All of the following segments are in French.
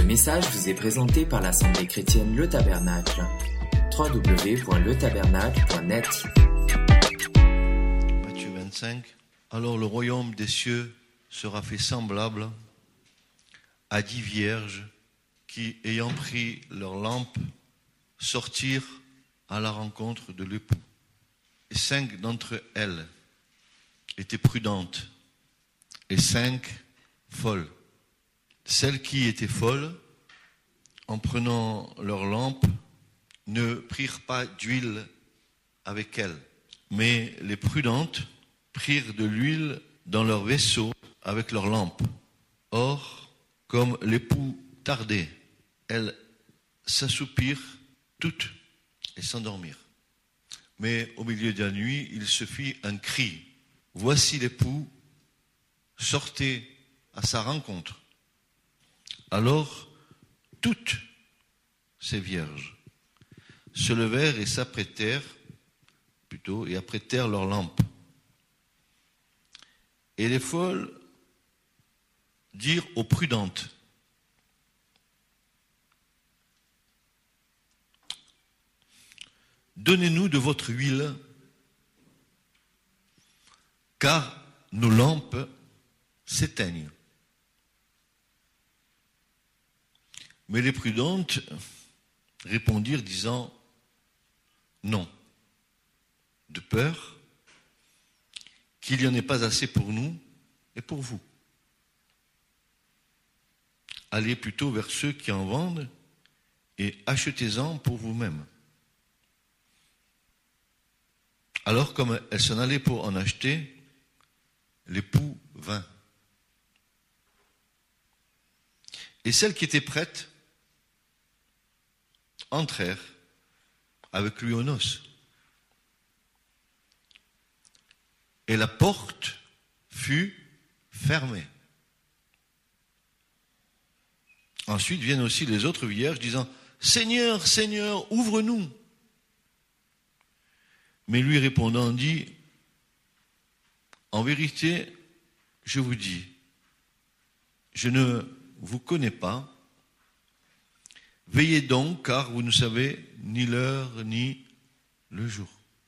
message vous est présenté par l'Assemblée chrétienne Le Tabernacle. www.letabernacle.net. Matthieu 25. Alors le royaume des cieux sera fait semblable à 10 vierges qui, ayant pris leurs lampes, sortirent à la rencontre de l'époux. Et 5 d'entre elles étaient prudentes et 5 folles. Celles qui étaient folles, en prenant leurs lampes, ne prirent pas d'huile avec elles. Mais les prudentes prirent de l'huile dans leur vaisseau avec leurs lampes. Or, comme l'époux tardait, elles s'assoupirent toutes et s'endormirent. Mais au milieu de la nuit, il se fit un cri. Voici l'époux, sortez à sa rencontre. Alors, toutes ces vierges se levèrent et apprêtèrent leurs lampes. Et les folles dirent aux prudentes: donnez-nous de votre huile, car nos lampes s'éteignent. Mais les prudentes répondirent disant: non, de peur qu'il n'y en ait pas assez pour nous et pour vous. Allez plutôt vers ceux qui en vendent et achetez-en pour vous-même. Alors, comme elles s'en allaient pour en acheter, l'époux vint. Et celles qui étaient prêtes entrèrent avec lui aux noces. Et la porte fut fermée. Ensuite viennent aussi les autres vierges disant: Seigneur, Seigneur, ouvre-nous. Mais lui répondant dit: en vérité, je vous dis, je ne vous connais pas. Veillez donc, car vous ne savez ni l'heure ni le jour.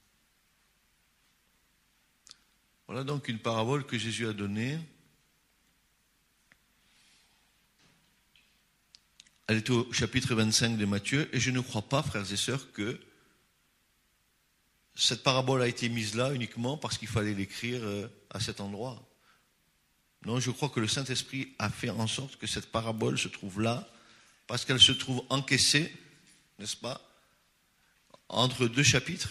Voilà donc une parabole que Jésus a donnée. Elle est au chapitre 25 de Matthieu, et je ne crois pas, frères et sœurs, que cette parabole a été mise là uniquement parce qu'il fallait l'écrire à cet endroit. Non, je crois que le Saint-Esprit a fait en sorte que cette parabole se trouve là, parce qu'elle se trouve encaissée, n'est-ce pas, entre 2 chapitres,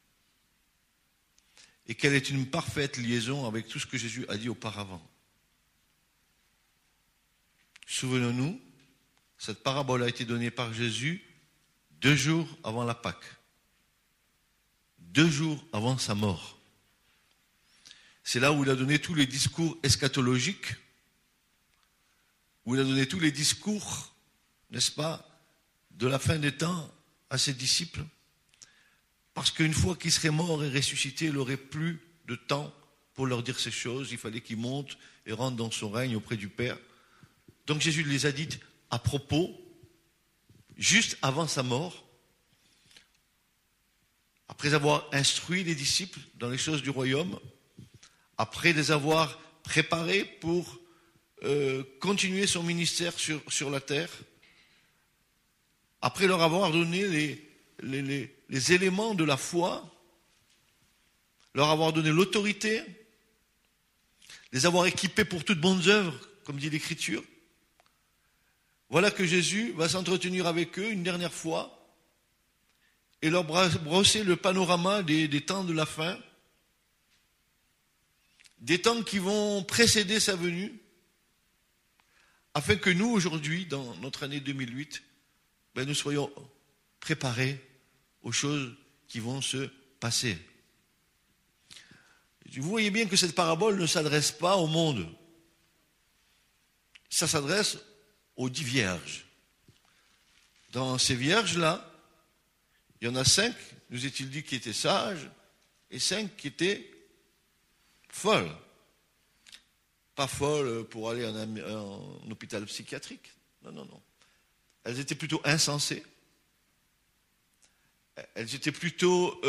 et qu'elle est une parfaite liaison avec tout ce que Jésus a dit auparavant. Souvenons-nous, cette parabole a été donnée par Jésus 2 jours avant la Pâque, 2 jours avant sa mort. C'est là où il a donné tous les discours eschatologiques, où il a donné tous les discours, n'est-ce pas, de la fin des temps à ses disciples. Parce qu'une fois qu'il serait mort et ressuscité, il n'aurait plus de temps pour leur dire ces choses. Il fallait qu'il monte et rentre dans son règne auprès du Père. Donc Jésus les a dites à propos, juste avant sa mort, après avoir instruit les disciples dans les choses du royaume, après les avoir préparés pour continuer son ministère sur la terre, après leur avoir donné les éléments de la foi, leur avoir donné l'autorité, les avoir équipés pour toutes bonnes œuvres, comme dit l'Écriture. Voilà que Jésus va s'entretenir avec eux une dernière fois et leur brosser le panorama des temps de la fin, des temps qui vont précéder sa venue, afin que nous, aujourd'hui, dans notre année 2008, nous soyons préparés aux choses qui vont se passer. Vous voyez bien que cette parabole ne s'adresse pas au monde. Ça s'adresse aux 10 vierges. Dans ces vierges-là, il y en a 5, nous est-il dit, qui étaient sages, et 5 qui étaient folles. Pas folles pour aller en hôpital psychiatrique. Non. elles étaient plutôt insensées. Elles étaient plutôt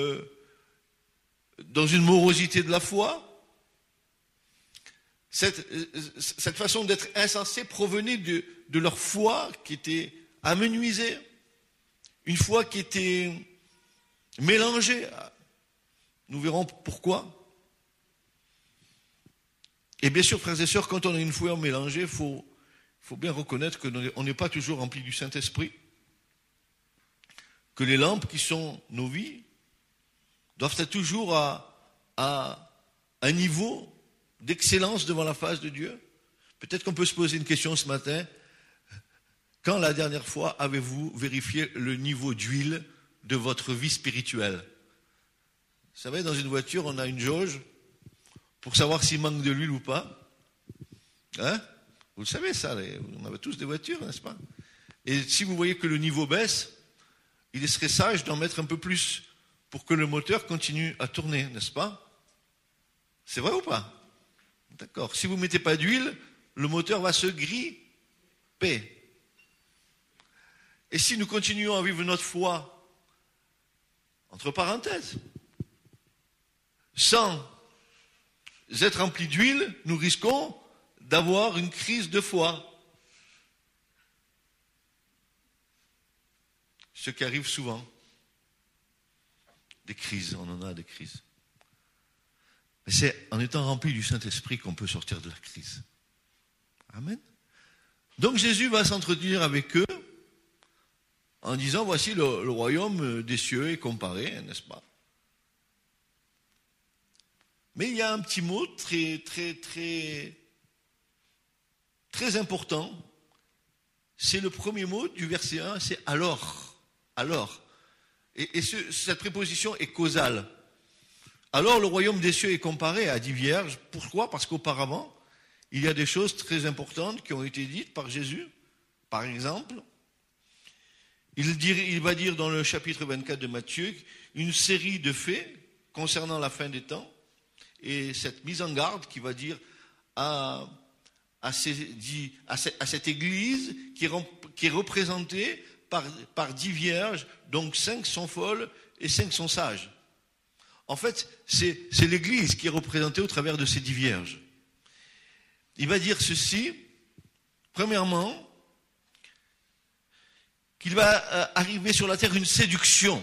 dans une morosité de la foi. Cette façon d'être insensée provenait de leur foi qui était amenuisée, une foi qui était mélangée. Nous verrons pourquoi. Et bien sûr, frères et sœurs, quand on a une foi mélangée, il faut bien reconnaître qu'on n'est pas toujours rempli du Saint-Esprit, que les lampes qui sont nos vies doivent être toujours à un niveau d'excellence devant la face de Dieu. Peut-être qu'on peut se poser une question ce matin. Quand la dernière fois avez-vous vérifié le niveau d'huile de votre vie spirituelle? Vous savez, dans une voiture, on a une jauge pour savoir s'il manque de l'huile ou pas. Hein? Vous le savez ça, on avait tous des voitures, n'est-ce pas? Et si vous voyez que le niveau baisse, il serait sage d'en mettre un peu plus pour que le moteur continue à tourner, n'est-ce pas? C'est vrai ou pas? D'accord. Si vous ne mettez pas d'huile, le moteur va se gripper. Et si nous continuons à vivre notre foi, entre parenthèses, sans être remplis d'huile, nous risquons d'avoir une crise de foi. Ce qui arrive souvent. Des crises, on en a des crises. Mais c'est en étant rempli du Saint-Esprit qu'on peut sortir de la crise. Amen. Donc Jésus va s'entretenir avec eux en disant, voici le royaume des cieux est comparé, n'est-ce pas? Mais il y a un petit mot très important. C'est le premier mot du verset 1, c'est alors. Alors. Et cette préposition est causale. Alors le royaume des cieux est comparé à 10 vierges. Pourquoi? Parce qu'auparavant, il y a des choses très importantes qui ont été dites par Jésus. Par exemple, il va dire dans le chapitre 24 de Matthieu une série de faits concernant la fin des temps et cette mise en garde qui va dire à cette église qui est représentée par 10 vierges, donc 5 sont folles et 5 sont sages. En fait, c'est l'église qui est représentée au travers de ces 10 vierges. Il va dire ceci, premièrement, qu'il va arriver sur la terre une séduction.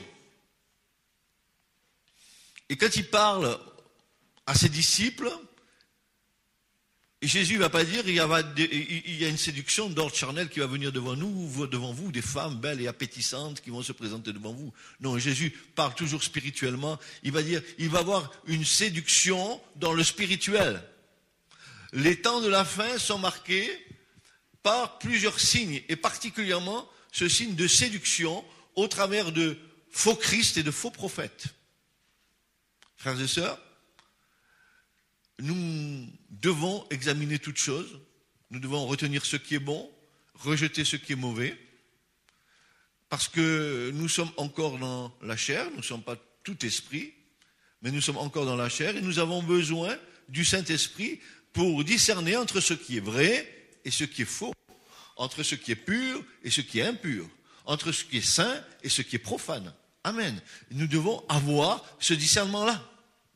Et quand il parle à ses disciples, Jésus ne va pas dire il y a une séduction d'ordre charnel qui va venir devant vous, des femmes belles et appétissantes qui vont se présenter devant vous. Non, Jésus parle toujours spirituellement. Il va dire il va y avoir une séduction dans le spirituel. Les temps de la fin sont marqués par plusieurs signes, et particulièrement ce signe de séduction au travers de faux Christ et de faux prophètes. Frères et sœurs, nous devons examiner toutes choses, nous devons retenir ce qui est bon, rejeter ce qui est mauvais, parce que nous sommes encore dans la chair, nous ne sommes pas tout esprit, mais nous sommes encore dans la chair et nous avons besoin du Saint-Esprit pour discerner entre ce qui est vrai et ce qui est faux, entre ce qui est pur et ce qui est impur, entre ce qui est saint et ce qui est profane. Amen. Nous devons avoir ce discernement-là.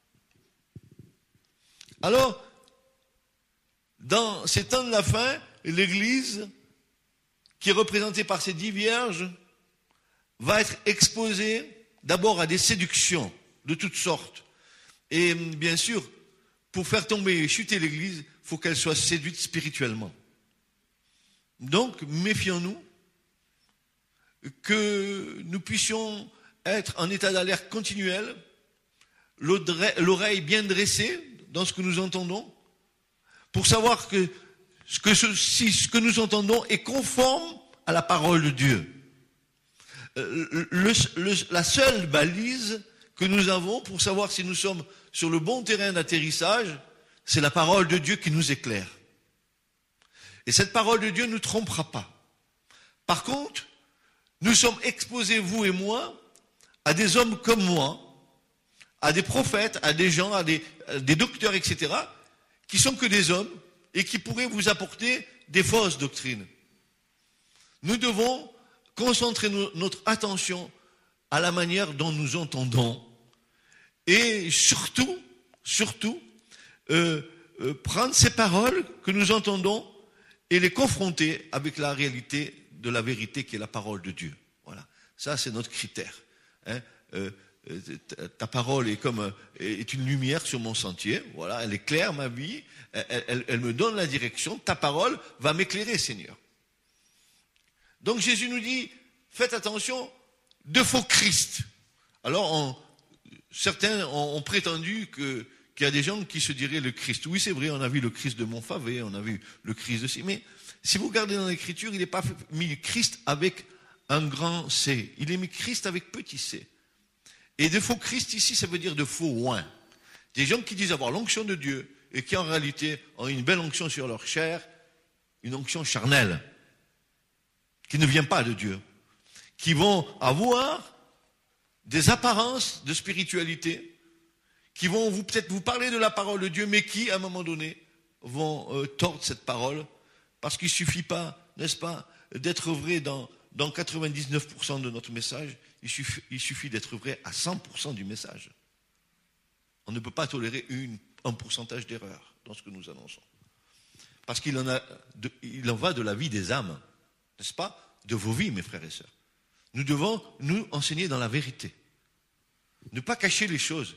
Alors, dans ces temps de la fin, l'Église, qui est représentée par ces 10 vierges, va être exposée d'abord à des séductions de toutes sortes. Et bien sûr, pour faire tomber et chuter l'Église, il faut qu'elle soit séduite spirituellement. Donc, méfions-nous, que nous puissions être en état d'alerte continuel, l'oreille bien dressée dans ce que nous entendons, pour savoir que ce que nous entendons est conforme à la parole de Dieu. La seule balise que nous avons pour savoir si nous sommes sur le bon terrain d'atterrissage, c'est la parole de Dieu qui nous éclaire. Et cette parole de Dieu ne nous trompera pas. Par contre, nous sommes exposés, vous et moi, à des hommes comme moi, à des prophètes, à des gens, à des docteurs, etc., qui sont que des hommes et qui pourraient vous apporter des fausses doctrines. Nous devons concentrer notre attention à la manière dont nous entendons et surtout, prendre ces paroles que nous entendons et les confronter avec la réalité de la vérité qui est la parole de Dieu. Voilà, ça c'est notre critère. Hein. Ta parole est une lumière sur mon sentier. Voilà, elle éclaire ma vie, elle me donne la direction. Ta parole va m'éclairer, Seigneur. Donc Jésus nous dit, faites attention de faux Christ. Alors certains ont prétendu qu'il y a des gens qui se diraient le Christ. Oui, c'est vrai, on a vu le Christ de Montfavet, on a vu le Christ de ci. Mais si vous regardez dans l'Écriture, il n'est pas mis Christ avec un grand C. Il est mis Christ avec petit c. Et de faux Christ ici, ça veut dire de faux oins. Des gens qui disent avoir l'onction de Dieu et qui en réalité ont une belle onction sur leur chair, une onction charnelle, qui ne vient pas de Dieu, qui vont avoir des apparences de spiritualité, qui vont peut-être vous parler de la parole de Dieu, mais qui, à un moment donné, vont tordre cette parole, parce qu'il ne suffit pas, n'est-ce pas, d'être vrai dans 99% de notre message, il suffit d'être vrai à 100% du message. On ne peut pas tolérer un pourcentage d'erreur dans ce que nous annonçons. Parce qu'il en va de la vie des âmes, n'est-ce pas, de vos vies, mes frères et sœurs. Nous devons nous enseigner dans la vérité. Ne pas cacher les choses.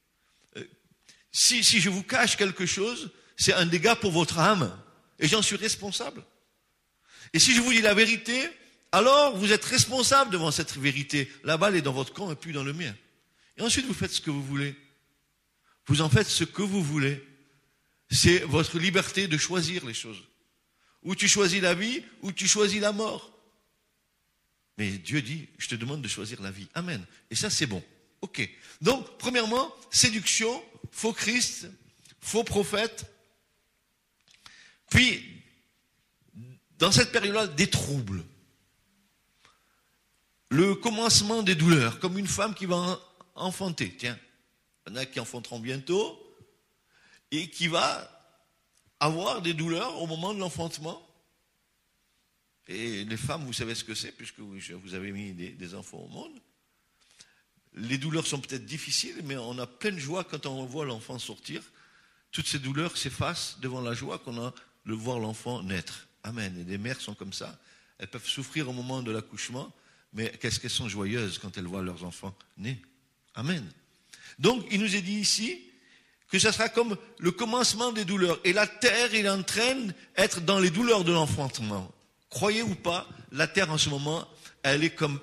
Si je vous cache quelque chose, c'est un dégât pour votre âme. Et j'en suis responsable. Et si je vous dis la vérité, alors vous êtes responsable devant cette vérité. La balle est dans votre camp et plus dans le mien. Et ensuite vous faites ce que vous voulez. Vous en faites ce que vous voulez. C'est votre liberté de choisir les choses. Ou tu choisis la vie, ou tu choisis la mort. Mais Dieu dit, je te demande de choisir la vie. Amen. Et ça c'est bon. Ok. Donc, premièrement, séduction, faux Christ, faux prophète. Puis, dans cette période-là, des troubles. Le commencement des douleurs, comme une femme qui va enfanter. Tiens, il y en a qui enfanteront bientôt et qui va avoir des douleurs au moment de l'enfantement. Et les femmes, vous savez ce que c'est, puisque vous avez mis des enfants au monde. Les douleurs sont peut-être difficiles, mais on a pleine joie quand on voit l'enfant sortir. Toutes ces douleurs s'effacent devant la joie qu'on a de voir l'enfant naître. Amen. Et les mères sont comme ça. Elles peuvent souffrir au moment de l'accouchement, mais qu'est-ce qu'elles sont joyeuses quand elles voient leurs enfants nés. Amen. Donc, il nous est dit ici que ça sera comme le commencement des douleurs. Et la terre, il est en train d'être dans les douleurs de l'enfantement. Croyez ou pas, la terre en ce moment, elle est comme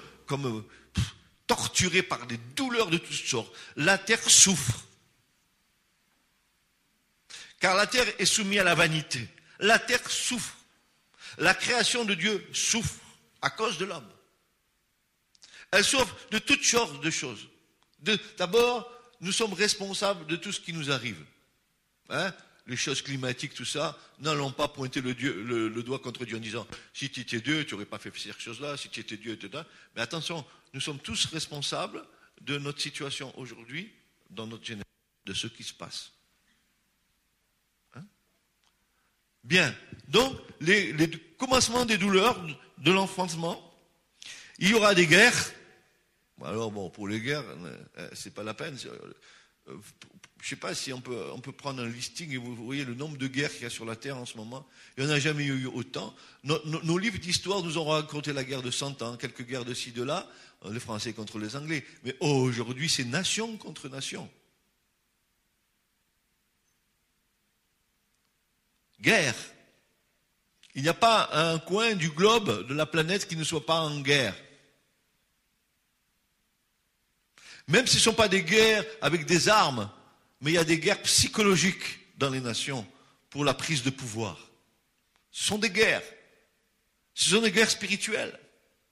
torturée par des douleurs de toutes sortes. La terre souffre. Car la terre est soumise à la vanité. La terre souffre. La création de Dieu souffre à cause de l'homme. Elle souffre de toutes sortes de choses. D'abord, nous sommes responsables de tout ce qui nous arrive. Hein? Les choses climatiques, tout ça, n'allons pas pointer le doigt contre Dieu en disant « Si tu étais Dieu, tu n'aurais pas fait cette chose-là, si tu étais Dieu, etc. » Mais attention, nous sommes tous responsables de notre situation aujourd'hui, dans notre génération, de ce qui se passe. Hein? Bien, donc, les commencements des douleurs de l'enfantement, il y aura des guerres. Alors bon, pour les guerres, c'est pas la peine. Je ne sais pas si on peut prendre un listing et vous voyez le nombre de guerres qu'il y a sur la Terre en ce moment. Il n'y en a jamais eu autant. Nos livres d'histoire nous ont raconté la guerre de 100 ans, quelques guerres de ci, de là, les Français contre les Anglais. Mais aujourd'hui, c'est nation contre nation. Guerre. Il n'y a pas un coin du globe de la planète qui ne soit pas en guerre. Même si ce ne sont pas des guerres avec des armes, mais il y a des guerres psychologiques dans les nations pour la prise de pouvoir. Ce sont des guerres. Ce sont des guerres spirituelles.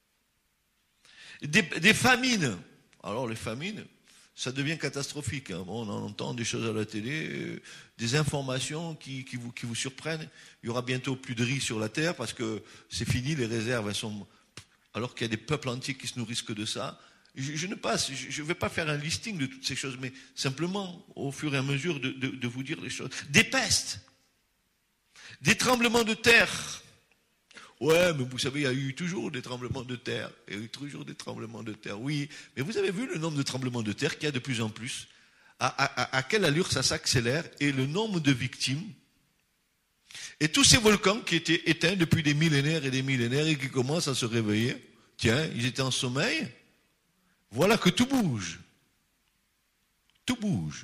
Des famines. Alors les famines, ça devient catastrophique. Hein. Bon, on entend des choses à la télé, des informations qui vous surprennent. Il y aura bientôt plus de riz sur la terre parce que c'est fini, les réserves, elles sont... Alors qu'il y a des peuples entiers qui se nourrissent que de ça. Je ne vais pas faire un listing de toutes ces choses, mais simplement, au fur et à mesure, de vous dire les choses. Des pestes, des tremblements de terre, Ouais, mais vous savez, il y a eu toujours des tremblements de terre. Il y a eu toujours des tremblements de terre. Oui, mais vous avez vu le nombre de tremblements de terre qu'il y a de plus en plus? À quelle allure ça s'accélère? Et le nombre de victimes? Et tous ces volcans qui étaient éteints depuis des millénaires et qui commencent à se réveiller, tiens, ils étaient en sommeil. Voilà que tout bouge. Tout bouge.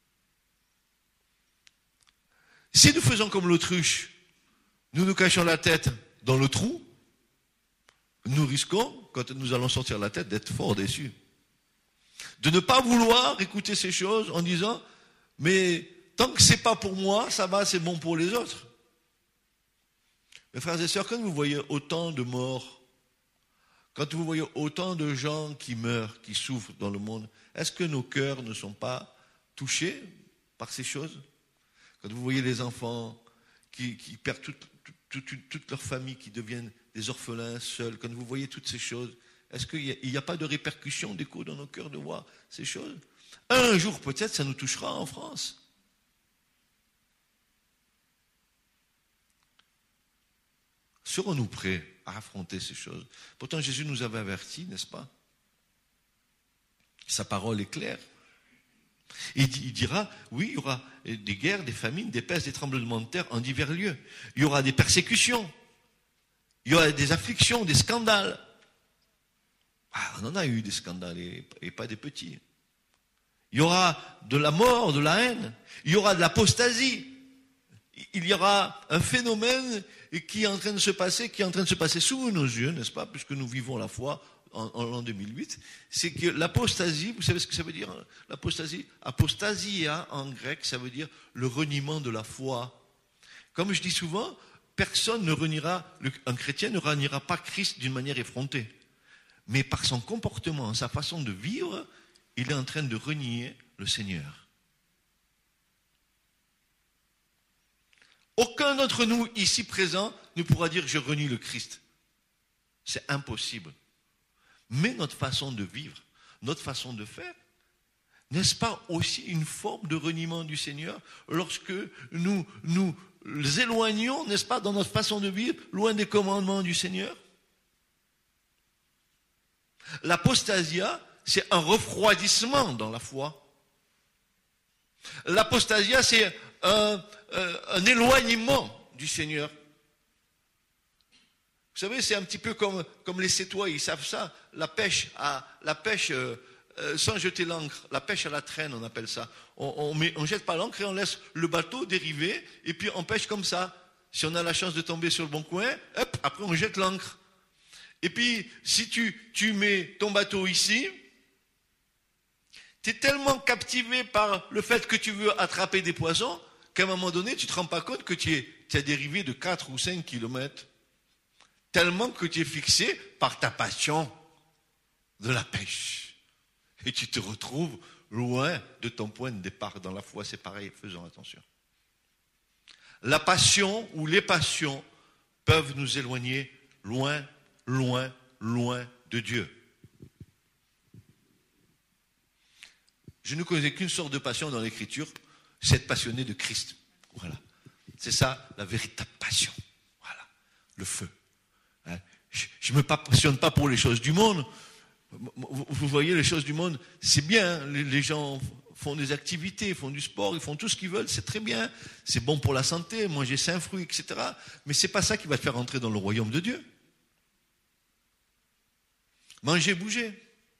Si nous faisons comme l'autruche, nous nous cachons la tête dans le trou, nous risquons, quand nous allons sortir la tête, d'être fort déçus. De ne pas vouloir écouter ces choses en disant, mais tant que c'est pas pour moi, ça va, c'est bon pour les autres. Mes frères et sœurs, quand vous voyez autant de morts, quand vous voyez autant de gens qui meurent, qui souffrent dans le monde, est-ce que nos cœurs ne sont pas touchés par ces choses? Quand vous voyez les enfants qui perdent toute leur famille, qui deviennent des orphelins seuls, quand vous voyez toutes ces choses, est-ce qu'il n'y a pas de répercussions, d'écho dans nos cœurs de voir ces choses? Un jour peut-être ça nous touchera en France. Serons-nous prêts à affronter ces choses? Pourtant Jésus nous avait avertis, n'est-ce pas? Sa parole est claire. Il dira, oui, il y aura des guerres, des famines, des pestes, des tremblements de terre en divers lieux. Il y aura des persécutions. Il y aura des afflictions, des scandales. Ah, on en a eu des scandales et pas des petits. Il y aura de la mort, de la haine. Il y aura de l'apostasie. Il y aura un phénomène qui est en train de se passer sous nos yeux, n'est-ce pas, puisque nous vivons la foi en l'an 2008, c'est que l'apostasie, vous savez ce que ça veut dire, l'apostasie? Apostasia en grec, ça veut dire le reniement de la foi. Comme je dis souvent, un chrétien ne reniera pas Christ d'une manière effrontée. Mais par son comportement, sa façon de vivre, il est en train de renier le Seigneur. Aucun d'entre nous ici présents ne pourra dire « je renie le Christ ». C'est impossible. Mais notre façon de vivre, notre façon de faire, n'est-ce pas aussi une forme de reniement du Seigneur lorsque nous éloignons, n'est-ce pas, dans notre façon de vivre, loin des commandements du Seigneur? L'apostasia, c'est un refroidissement dans la foi. L'apostasia, c'est un éloignement du Seigneur. Vous savez, c'est un petit peu comme les Sétois, ils savent ça, la pêche sans jeter l'ancre, la pêche à la traîne, on appelle ça. On jette pas l'ancre et on laisse le bateau dériver, et puis on pêche comme ça. Si on a la chance de tomber sur le bon coin, hop, après on jette l'ancre. Et puis, si tu mets ton bateau ici, tu es tellement captivé par le fait que tu veux attraper des poissons, qu'à un moment donné, tu ne te rends pas compte que tu as dérivé de 4 ou 5 kilomètres. Tellement que tu es fixé par ta passion de la pêche. Et tu te retrouves loin de ton point de départ. Dans la foi, c'est pareil, faisons attention. La passion ou les passions peuvent nous éloigner loin, loin, loin de Dieu. Je ne connais qu'une sorte de passion dans l'Écriture, c'est être passionné de Christ. Voilà. C'est ça, la véritable passion. Voilà. Le feu. Je ne me passionne pas pour les choses du monde. Vous voyez, les choses du monde, c'est bien. Les gens font des activités, font du sport, ils font tout ce qu'ils veulent, c'est très bien. C'est bon pour la santé, manger sains fruits, etc. Mais ce n'est pas ça qui va te faire entrer dans le royaume de Dieu. Mangez, bougez.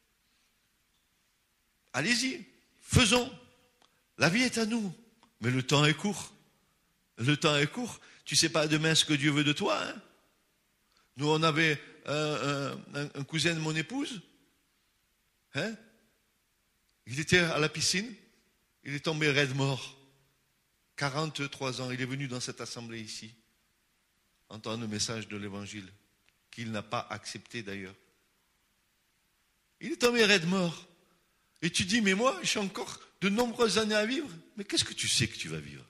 Allez-y, faisons. La vie est à nous, mais le temps est court. Le temps est court. Tu ne sais pas demain ce que Dieu veut de toi, hein? Nous, on avait un cousin de mon épouse. Hein? Il était à la piscine. Il est tombé raide mort. 43 ans. Il est venu dans cette assemblée ici. Entendre le message de l'évangile. Qu'il n'a pas accepté d'ailleurs. Il est tombé raide mort. Et tu dis, mais moi, j'ai encore de nombreuses années à vivre. Mais qu'est-ce que tu sais que tu vas vivre?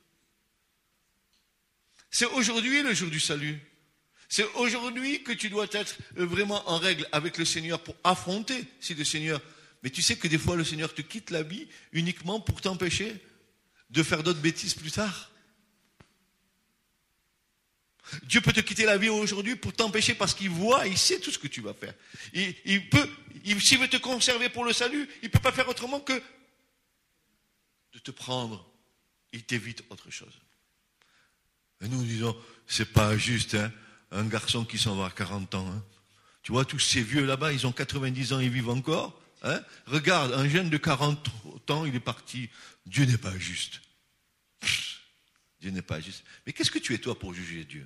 C'est aujourd'hui le jour du salut. C'est aujourd'hui que tu dois être vraiment en règle avec le Seigneur pour affronter si le Seigneur... Mais tu sais que des fois le Seigneur te quitte la vie uniquement pour t'empêcher de faire d'autres bêtises plus tard. Dieu peut te quitter la vie aujourd'hui pour t'empêcher parce qu'il voit, il sait tout ce que tu vas faire. S'il veut te conserver pour le salut, il ne peut pas faire autrement que de te prendre. Il t'évite autre chose. Et nous disons, c'est pas juste, hein, un garçon qui s'en va à 40 ans. Hein. Tu vois, tous ces vieux là-bas, ils ont 90 ans, ils vivent encore. Hein. Regarde, un jeune de 40 ans, il est parti. Dieu n'est pas juste. Dieu n'est pas juste. Mais qu'est-ce que tu es toi pour juger Dieu?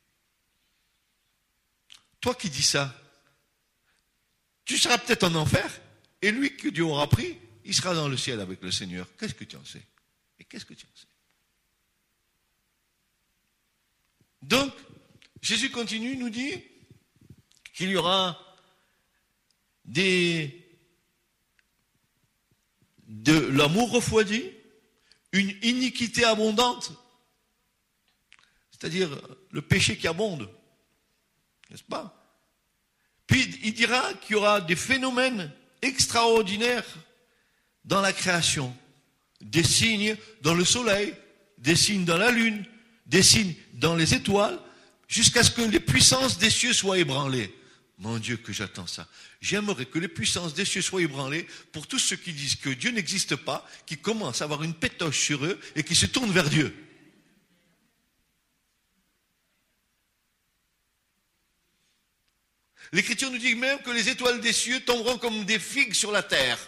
Toi qui dis ça, tu seras peut-être en enfer, et lui que Dieu aura pris, il sera dans le ciel avec le Seigneur. Qu'est-ce que tu en sais? Et qu'est-ce que tu en sais? Donc, Jésus continue, nous dit qu'il y aura de l'amour refroidi, une iniquité abondante, c'est-à-dire le péché qui abonde, n'est-ce pas? Puis il dira qu'il y aura des phénomènes extraordinaires dans la création, des signes dans le soleil, des signes dans la lune, des signes dans les étoiles, jusqu'à ce que les puissances des cieux soient ébranlées. Mon Dieu, que j'attends ça. J'aimerais que les puissances des cieux soient ébranlées pour tous ceux qui disent que Dieu n'existe pas, qui commencent à avoir une pétoche sur eux et qui se tournent vers Dieu. L'Écriture nous dit même que les étoiles des cieux tomberont comme des figues sur la terre.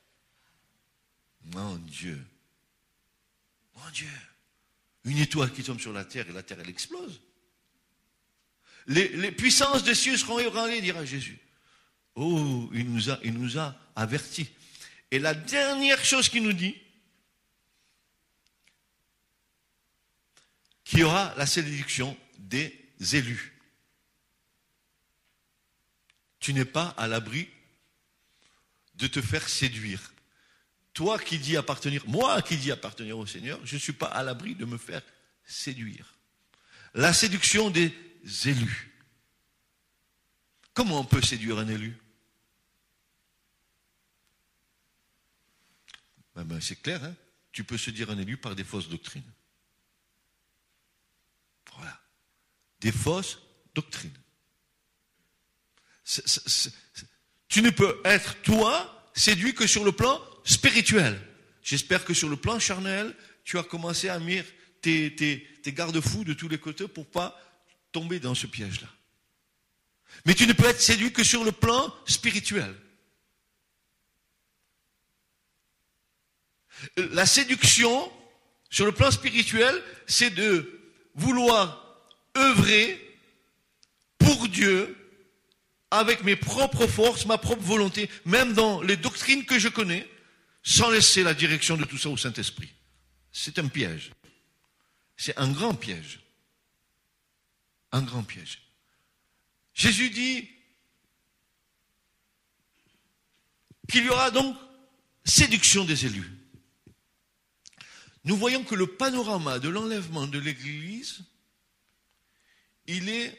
Mon Dieu. Mon Dieu. Une étoile qui tombe sur la terre et la terre, elle explose. Les puissances des cieux seront ébranlées, dira Jésus. Oh, il nous a avertis. Et la dernière chose qu'il nous dit, qu'il y aura la séduction des élus. Tu n'es pas à l'abri de te faire séduire. Toi qui dis appartenir, moi qui dis appartenir au Seigneur, je ne suis pas à l'abri de me faire séduire. La séduction des élus. Comment on peut séduire un élu? C'est clair, hein? Tu peux séduire un élu par des fausses doctrines. Voilà. Des fausses doctrines. Tu ne peux être, toi, séduit que sur le plan spirituel. J'espère que sur le plan charnel, tu as commencé à mettre tes garde-fous de tous les côtés pour pas tomber dans ce piège-là. Mais tu ne peux être séduit que sur le plan spirituel. La séduction, sur le plan spirituel, c'est de vouloir œuvrer pour Dieu avec mes propres forces, ma propre volonté, même dans les doctrines que je connais, sans laisser la direction de tout ça au Saint-Esprit. C'est un piège. C'est un grand piège. Un grand piège. Jésus dit qu'il y aura donc séduction des élus. Nous voyons que le panorama de l'enlèvement de l'Église, il est,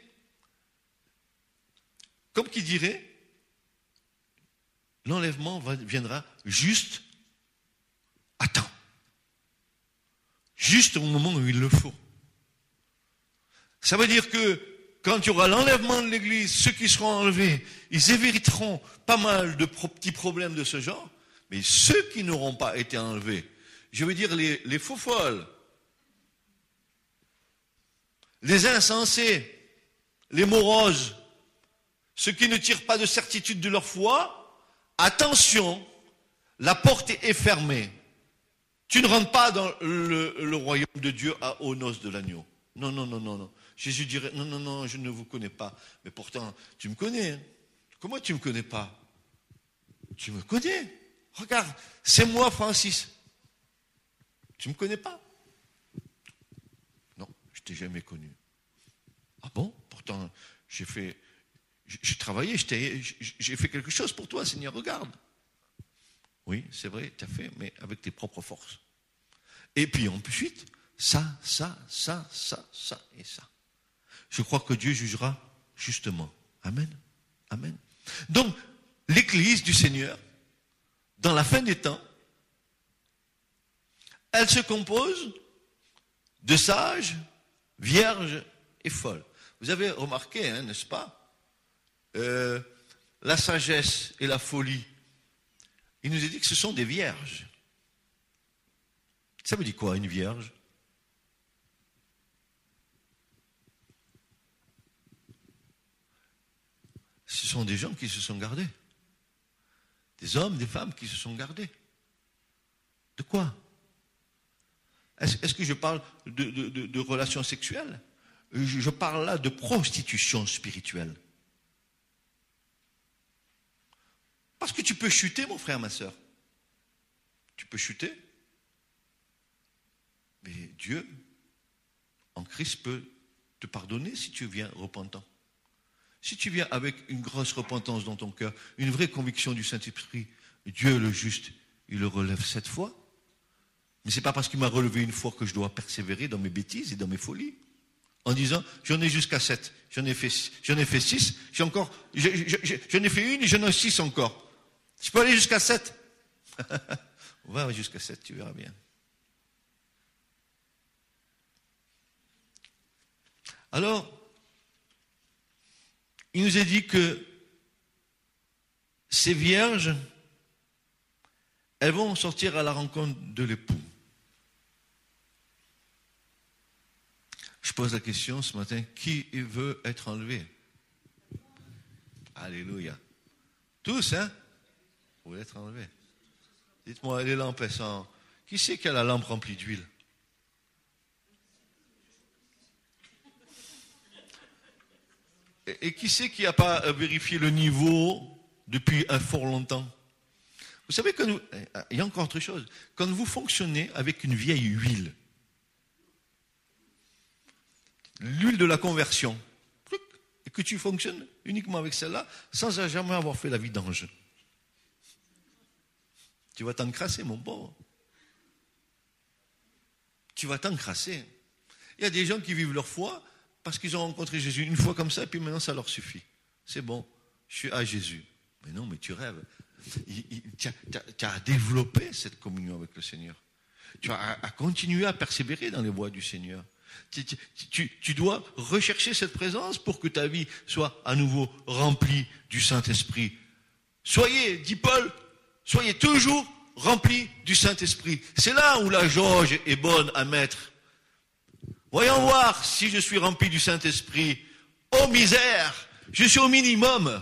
comme qui dirait, l'enlèvement viendra juste à temps. Juste au moment où il le faut. Ça veut dire que quand il y aura l'enlèvement de l'Église, ceux qui seront enlevés, ils éviteront pas mal de petits problèmes de ce genre, mais ceux qui n'auront pas été enlevés, je veux dire les faux folles, les insensés, les moroses, ceux qui ne tirent pas de certitude de leur foi, attention, la porte est fermée. Tu ne rentres pas dans le royaume de Dieu aux noces de l'agneau. Non, non, non, non, non. Jésus dirait, non, non, non, je ne vous connais pas. Mais pourtant, tu me connais. Hein. Comment tu ne me connais pas? Tu me connais. Regarde, c'est moi, Francis. Tu ne me connais pas? Non, je ne t'ai jamais connu. Ah bon? Pourtant, j'ai travaillé, j'ai fait quelque chose pour toi, Seigneur, regarde. Oui, c'est vrai, tu as fait, mais avec tes propres forces. Et puis ensuite, ça et ça. Je crois que Dieu jugera justement. Amen. Amen. Donc, l'Église du Seigneur, dans la fin des temps, elle se compose de sages, vierges et folle. Vous avez remarqué, hein, n'est-ce pas, la sagesse et la folie. Il nous est dit que ce sont des vierges. Ça veut dire quoi, une vierge? Ce sont des gens qui se sont gardés. Des hommes, des femmes qui se sont gardés. De quoi? Est-ce que je parle de relations sexuelles? Je parle là de prostitution spirituelle. Parce que tu peux chuter, mon frère, ma soeur. Tu peux chuter. Mais Dieu, en Christ, peut te pardonner si tu viens repentant. Si tu viens avec une grosse repentance dans ton cœur, une vraie conviction du Saint-Esprit, Dieu le juste, il le relève 7 fois. Mais ce n'est pas parce qu'il m'a relevé une fois que je dois persévérer dans mes bêtises et dans mes folies. En disant, j'en ai jusqu'à 7, j'en ai fait 6, j'en ai fait une et j'en ai 6 encore. Je peux aller jusqu'à 7. On va jusqu'à 7, tu verras bien. Alors, il nous est dit que ces vierges, elles vont sortir à la rencontre de l'époux. Je pose la question ce matin, qui veut être enlevé? Alléluia. Tous, hein? Vous voulez être enlevés? Dites-moi, les lampes, elles sont... Qui c'est qui a la lampe remplie d'huile? Et qui c'est qui n'a pas vérifié le niveau depuis un fort longtemps? Vous savez, il y a encore autre chose. Quand vous fonctionnez avec une vieille huile, l'huile de la conversion, et que tu fonctionnes uniquement avec celle-là, sans jamais avoir fait la vidange, tu vas t'encrasser, mon pauvre. Tu vas t'encrasser. Il y a des gens qui vivent leur foi parce qu'ils ont rencontré Jésus une fois comme ça, et puis maintenant ça leur suffit. C'est bon, je suis à Jésus. Mais non, mais tu rêves. Tu as développé cette communion avec le Seigneur. Tu as à continuer à persévérer dans les voies du Seigneur. Tu dois rechercher cette présence pour que ta vie soit à nouveau remplie du Saint-Esprit. Soyez, dit Paul, soyez toujours remplis du Saint-Esprit. C'est là où la jauge est bonne à mettre. Voyons voir si je suis rempli du Saint-Esprit. Oh misère, je suis au minimum.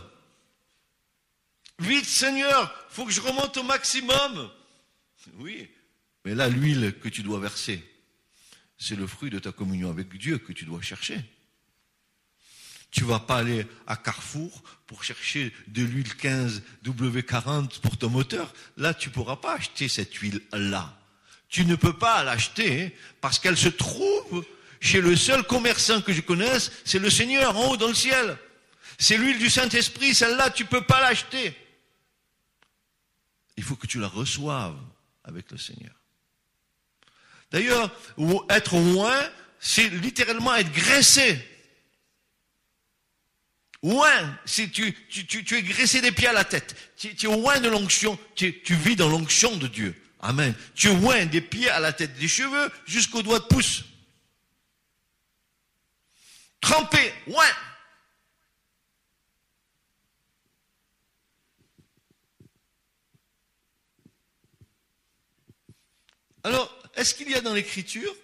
Vite Seigneur, faut que je remonte au maximum. Oui, mais là l'huile que tu dois verser, c'est le fruit de ta communion avec Dieu que tu dois chercher. Tu ne vas pas aller à Carrefour pour chercher de l'huile 15 W40 pour ton moteur. Là, tu ne pourras pas acheter cette huile-là. Tu ne peux pas l'acheter parce qu'elle se trouve chez le seul commerçant que je connaisse, c'est le Seigneur en haut dans le ciel. C'est l'huile du Saint-Esprit, celle-là, tu ne peux pas l'acheter. Il faut que tu la reçoives avec le Seigneur. D'ailleurs, être oint, c'est littéralement être graissé. Oint, c'est tu es graissé des pieds à la tête. Tu es oint de l'onction, tu vis dans l'onction de Dieu. Amen. Tu es oint des pieds à la tête, des cheveux jusqu'aux doigts de pouce. Trempé, oint. Alors, est-ce qu'il y a dans l'Écriture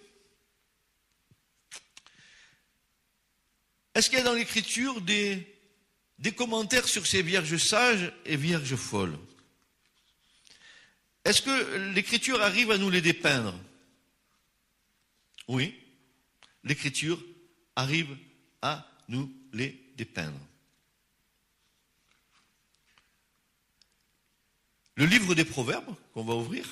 des commentaires sur ces vierges sages et vierges folles? Est-ce que l'Écriture arrive à nous les dépeindre? Oui, l'Écriture arrive à nous les dépeindre. Le livre des Proverbes, qu'on va ouvrir,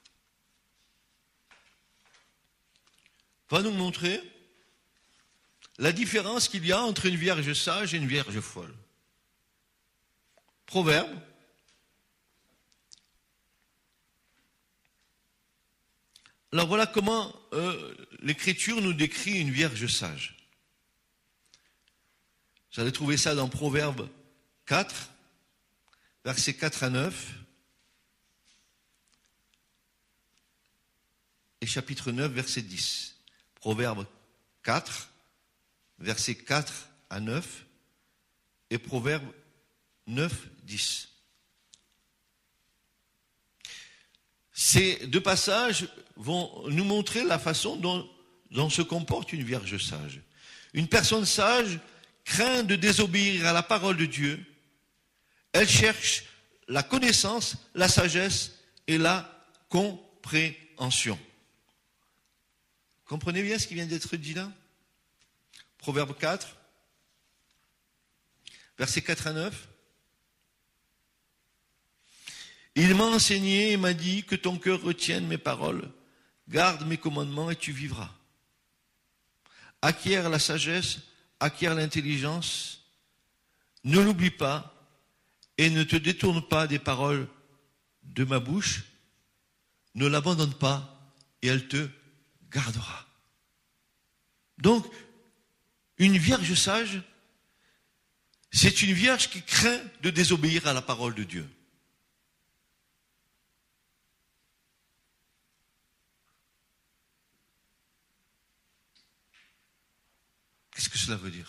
va nous montrer la différence qu'il y a entre une vierge sage et une vierge folle. Proverbe. Alors voilà comment l'Écriture nous décrit une vierge sage. Vous allez trouver ça dans Proverbe 4, versets 4 à 9, et chapitre 9, verset 10. Proverbe 4, versets 4 à 9, et Proverbes 9, 10. Ces deux passages vont nous montrer la façon dont se comporte une vierge sage. Une personne sage craint de désobéir à la parole de Dieu. Elle cherche la connaissance, la sagesse et la compréhension. Comprenez bien ce qui vient d'être dit là ? Proverbe 4, versets 4 à 9. Il m'a enseigné et m'a dit que ton cœur retienne mes paroles, garde mes commandements et tu vivras. Acquiert la sagesse, acquiert l'intelligence, ne l'oublie pas et ne te détourne pas des paroles de ma bouche, ne l'abandonne pas et elle te gardera. Donc, une vierge sage, c'est une vierge qui craint de désobéir à la parole de Dieu. Qu'est-ce que cela veut dire ?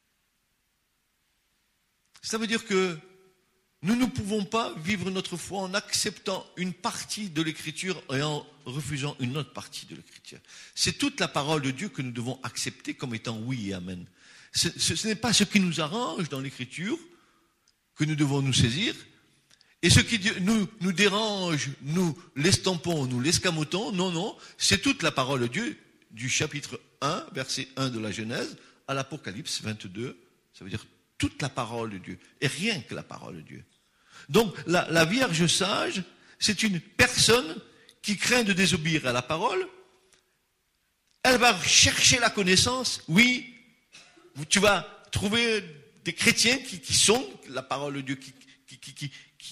Cela veut dire que nous ne pouvons pas vivre notre foi en acceptant une partie de l'Écriture et en refusant une autre partie de l'Écriture. C'est toute la parole de Dieu que nous devons accepter comme étant oui et amen. Ce n'est pas ce qui nous arrange dans l'Écriture que nous devons nous saisir. Et ce qui nous dérange, nous l'estampons, nous l'escamotons. Non, c'est toute la parole de Dieu du chapitre 1, verset 1 de la Genèse, à l'Apocalypse 22. Ça veut dire toute la parole de Dieu, et rien que la parole de Dieu. Donc, la Vierge sage, c'est une personne qui craint de désobéir à la parole. Elle va chercher la connaissance. Oui, tu vas trouver des chrétiens qui sont la parole de Dieu, qui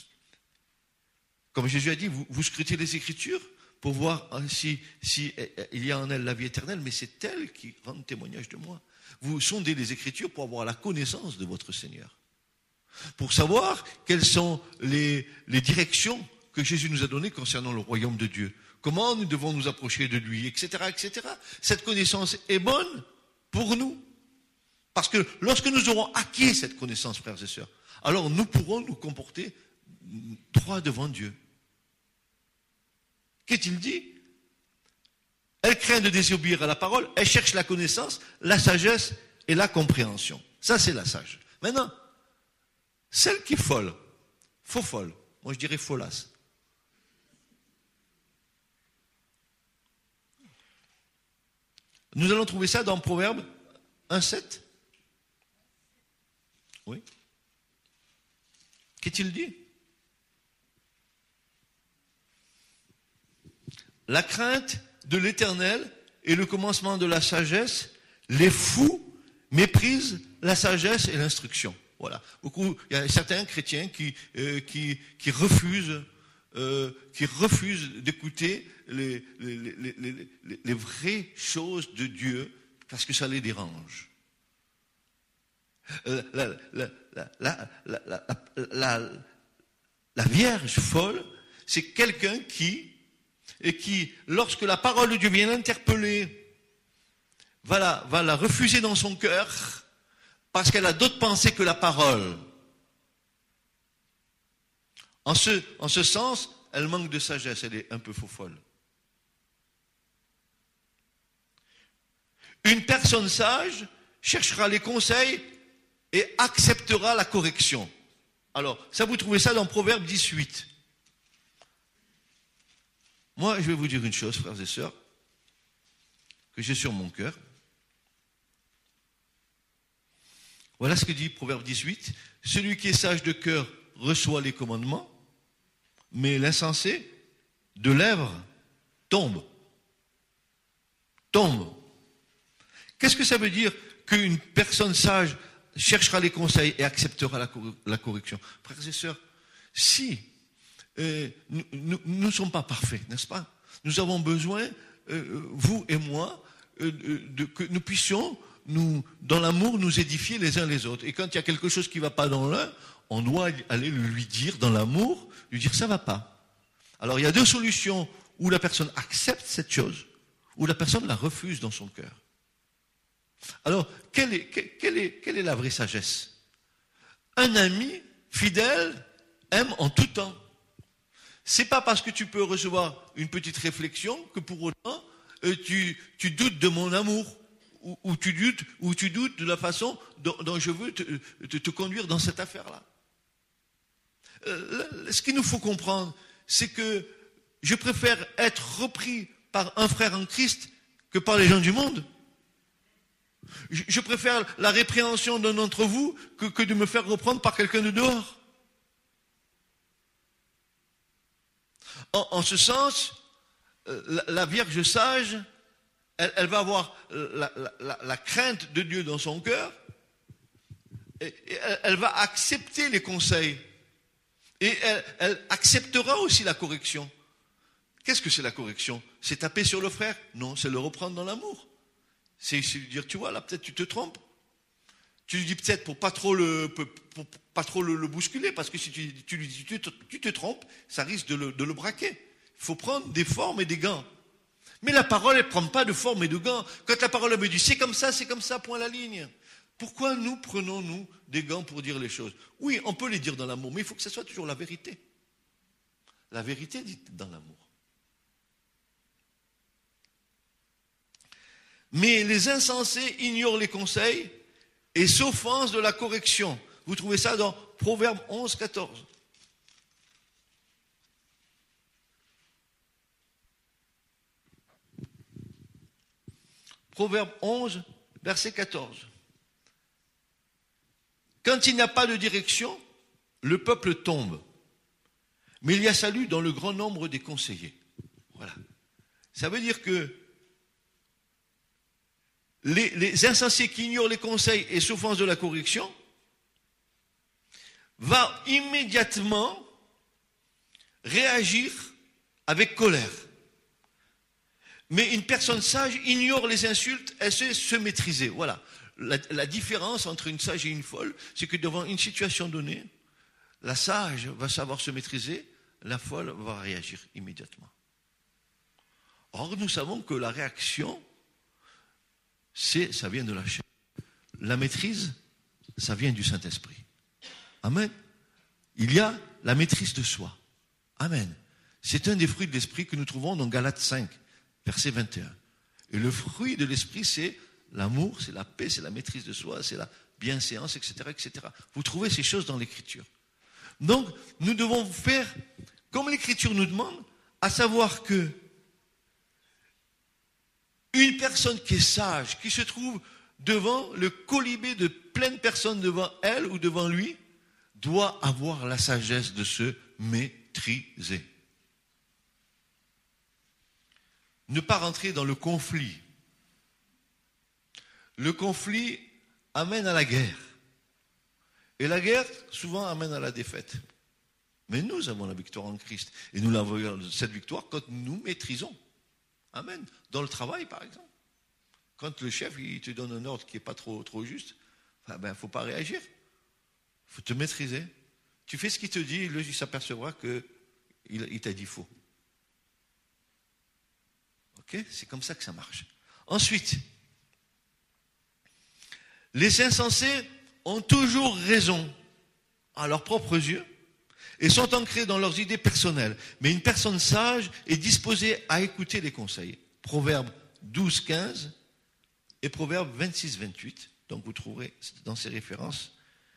comme Jésus a dit, vous scrutez les Écritures pour voir si il y a en elle la vie éternelle, mais c'est elle qui rend témoignage de moi. Vous sondez les Écritures pour avoir la connaissance de votre Seigneur, pour savoir quelles sont les directions que Jésus nous a données concernant le royaume de Dieu, comment nous devons nous approcher de lui, etc., etc. Cette connaissance est bonne pour nous, parce que lorsque nous aurons acquis cette connaissance, frères et sœurs, alors nous pourrons nous comporter droit devant Dieu. Qu'est-il dit ? Elle craint de désobéir à la parole, elle cherche la connaissance, la sagesse et la compréhension. Ça, c'est la sage. Maintenant, celle qui est folle, faux folle, moi je dirais folasse. Nous allons trouver ça dans Proverbe 1,7. Oui. Qu'est-il dit ? La crainte de l'Éternel est le commencement de la sagesse. Les fous méprisent la sagesse et l'instruction. Voilà. Il y a certains chrétiens qui refusent d'écouter les vraies choses de Dieu parce que ça les dérange. La Vierge folle, c'est quelqu'un qui, lorsque la parole de Dieu vient l'interpeller, va la refuser dans son cœur parce qu'elle a d'autres pensées que la parole. En ce sens, elle manque de sagesse, elle est un peu faux-folle. Une personne sage cherchera les conseils et acceptera la correction. Alors, ça vous trouvez ça dans Proverbe 18. Moi, je vais vous dire une chose, frères et sœurs, que j'ai sur mon cœur. Voilà ce que dit Proverbe 18. Celui qui est sage de cœur reçoit les commandements, mais l'insensé, de lèvres, tombe. Tombe. Qu'est-ce que ça veut dire qu'une personne sage cherchera les conseils et acceptera la correction? Frères et sœurs, si nous ne sommes pas parfaits, n'est-ce pas? Nous avons besoin, vous et moi, que nous puissions, dans l'amour, nous édifier les uns les autres. Et quand il y a quelque chose qui ne va pas dans l'un, on doit aller lui dire dans l'amour, lui dire ça ne va pas. Alors il y a deux solutions, où la personne accepte cette chose, ou la personne la refuse dans son cœur. Alors, quelle est la vraie sagesse? Un ami fidèle aime en tout temps. C'est pas parce que tu peux recevoir une petite réflexion que pour autant tu doutes de mon amour ou tu doutes de la façon dont je veux te conduire dans cette affaire-là. Ce qu'il nous faut comprendre, c'est que je préfère être repris par un frère en Christ que par les gens du monde. Je préfère la répréhension d'un d'entre vous que de me faire reprendre par quelqu'un de dehors. En ce sens, la Vierge sage, elle va avoir la crainte de Dieu dans son cœur, et elle va accepter les conseils, et elle acceptera aussi la correction. Qu'est-ce que c'est la correction? C'est taper sur le frère? Non, c'est le reprendre dans l'amour. C'est lui dire, tu vois, là, peut-être tu te trompes. Tu lui dis peut-être pour pas trop le bousculer, parce que si tu lui dis tu te trompes, ça risque de le braquer. Il faut prendre des formes et des gants. Mais la parole, elle ne prend pas de forme et de gants. Quand la parole, elle me dit c'est comme ça, point la ligne. Pourquoi nous prenons-nous des gants pour dire les choses? Oui, on peut les dire dans l'amour, mais il faut que ce soit toujours la vérité. La vérité dite dans l'amour. Mais les insensés ignorent les conseils et s'offensent de la correction. Vous trouvez ça dans Proverbe 11, 14. Proverbe 11, verset 14. Quand il n'y a pas de direction, le peuple tombe. Mais il y a salut dans le grand nombre des conseillers. Voilà. Ça veut dire que les insensés qui ignorent les conseils et s'offensent de la correction va immédiatement réagir avec colère. Mais une personne sage ignore les insultes, elle sait se maîtriser. Voilà. La différence entre une sage et une folle, c'est que devant une situation donnée, la sage va savoir se maîtriser, la folle va réagir immédiatement. Or, nous savons que la réaction, ça vient de la chair. La maîtrise, ça vient du Saint-Esprit. Amen. Il y a la maîtrise de soi. Amen. C'est un des fruits de l'Esprit que nous trouvons dans Galates 5, verset 21. Et le fruit de l'Esprit, c'est l'amour, c'est la paix, c'est la maîtrise de soi, c'est la bienséance, etc., etc. Vous trouvez ces choses dans l'Écriture. Donc, nous devons faire comme l'Écriture nous demande, à savoir que une personne qui est sage, qui se trouve devant le colibé de plein de personnes devant elle ou devant lui, doit avoir la sagesse de se maîtriser. Ne pas rentrer dans le conflit. Le conflit amène à la guerre. Et la guerre, souvent, amène à la défaite. Mais nous avons la victoire en Christ. Et nous avons cette victoire quand nous maîtrisons. Amen. Dans le travail, par exemple. Quand le chef il te donne un ordre qui n'est pas trop juste, il faut pas réagir. Il faut te maîtriser. Tu fais ce qu'il te dit, et lui, il s'apercevra qu'il t'a dit faux. Ok? C'est comme ça que ça marche. Ensuite, les insensés ont toujours raison à leurs propres yeux et sont ancrés dans leurs idées personnelles. Mais une personne sage est disposée à écouter les conseils. Proverbe 12, 15 et Proverbe 26, 28. Donc vous trouverez dans ces références,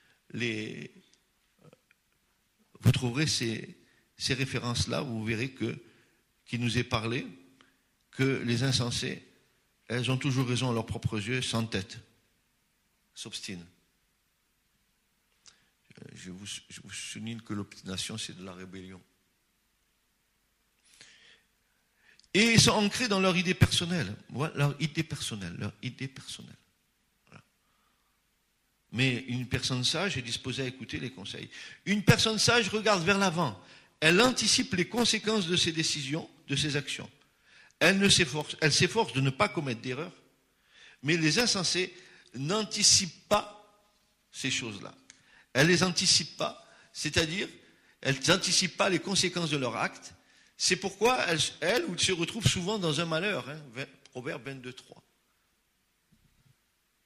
vous trouverez ces références-là, vous verrez qu'il nous est parlé que les insensés, elles ont toujours raison à leurs propres yeux, sans tête, s'obstinent. Je vous souligne que l'obstination, c'est de la rébellion. Et ils sont ancrés dans leur idée personnelle. Voilà, leur idée personnelle. Voilà. Mais une personne sage est disposée à écouter les conseils. Une personne sage regarde vers l'avant. Elle anticipe les conséquences de ses décisions, de ses actions. Elle s'efforce de ne pas commettre d'erreurs. Mais les insensés n'anticipent pas ces choses-là. Elles ne les anticipent pas, c'est-à-dire, elles n'anticipent pas les conséquences de leur acte. C'est pourquoi elles se retrouvent souvent dans un malheur. Proverbe 22, 3.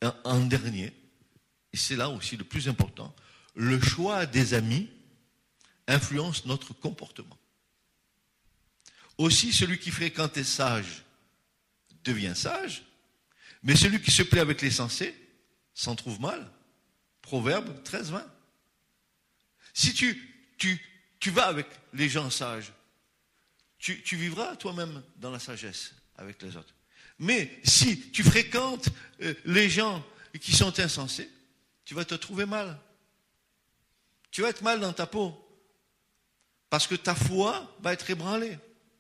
en dernier, et c'est là aussi le plus important, le choix des amis influence notre comportement. Aussi, celui qui fréquente les sages devient sage, mais celui qui se plaît avec les sensés s'en trouve mal. Proverbe 13-20. Si tu vas avec les gens sages, tu vivras toi-même dans la sagesse avec les autres. Mais si tu fréquentes les gens qui sont insensés, tu vas te trouver mal. Tu vas être mal dans ta peau. Parce que ta foi va être ébranlée.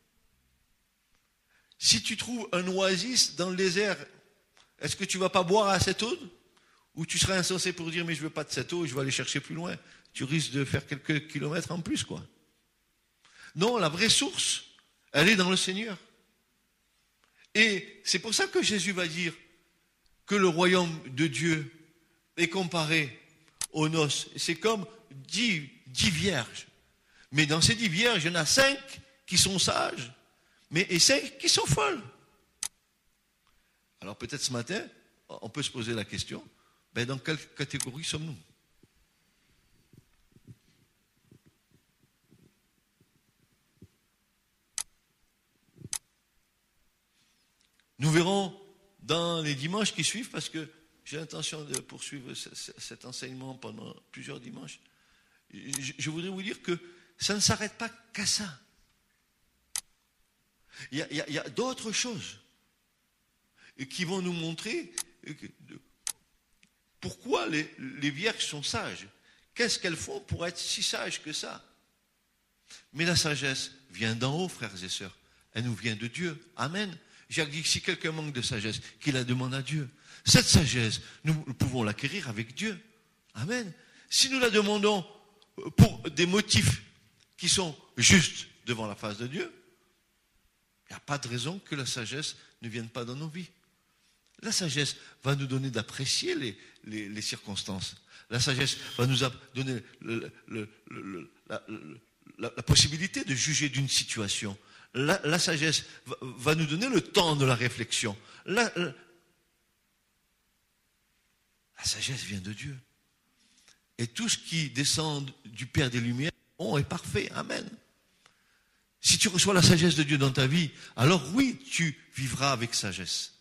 Si tu trouves un oasis dans le désert, est-ce que tu ne vas pas boire à cette eau? Ou tu seras insensé pour dire, mais je ne veux pas de cette eau, je vais aller chercher plus loin. Tu risques de faire quelques kilomètres en plus, quoi. Non, la vraie source, elle est dans le Seigneur. Et c'est pour ça que Jésus va dire que le royaume de Dieu est comparé aux noces. C'est comme 10 vierges. Mais dans ces 10 vierges, il y en a 5 qui sont sages, et 5 qui sont folles. Alors peut-être ce matin, on peut se poser la question, dans quelle catégorie sommes-nous? Nous verrons dans les dimanches qui suivent, parce que j'ai l'intention de poursuivre cet enseignement pendant plusieurs dimanches. Je voudrais vous dire que ça ne s'arrête pas qu'à ça. Il y a d'autres choses qui vont nous montrer pourquoi les vierges sont sages. Qu'est-ce qu'elles font pour être si sages que ça? Mais la sagesse vient d'en haut, frères et sœurs. Elle nous vient de Dieu. Amen. Jacques dit que si quelqu'un manque de sagesse, qu'il la demande à Dieu. Cette sagesse, nous pouvons l'acquérir avec Dieu. Amen. Si nous la demandons pour des motifs qui sont justes devant la face de Dieu, il n'y a pas de raison que la sagesse ne vienne pas dans nos vies. La sagesse va nous donner d'apprécier les circonstances. La sagesse va nous donner la possibilité de juger d'une situation. La sagesse va nous donner le temps de la réflexion. La sagesse vient de Dieu. Et tout ce qui descend du Père des Lumières, est parfait. Amen. Si tu reçois la sagesse de Dieu dans ta vie, alors oui, tu vivras avec sagesse.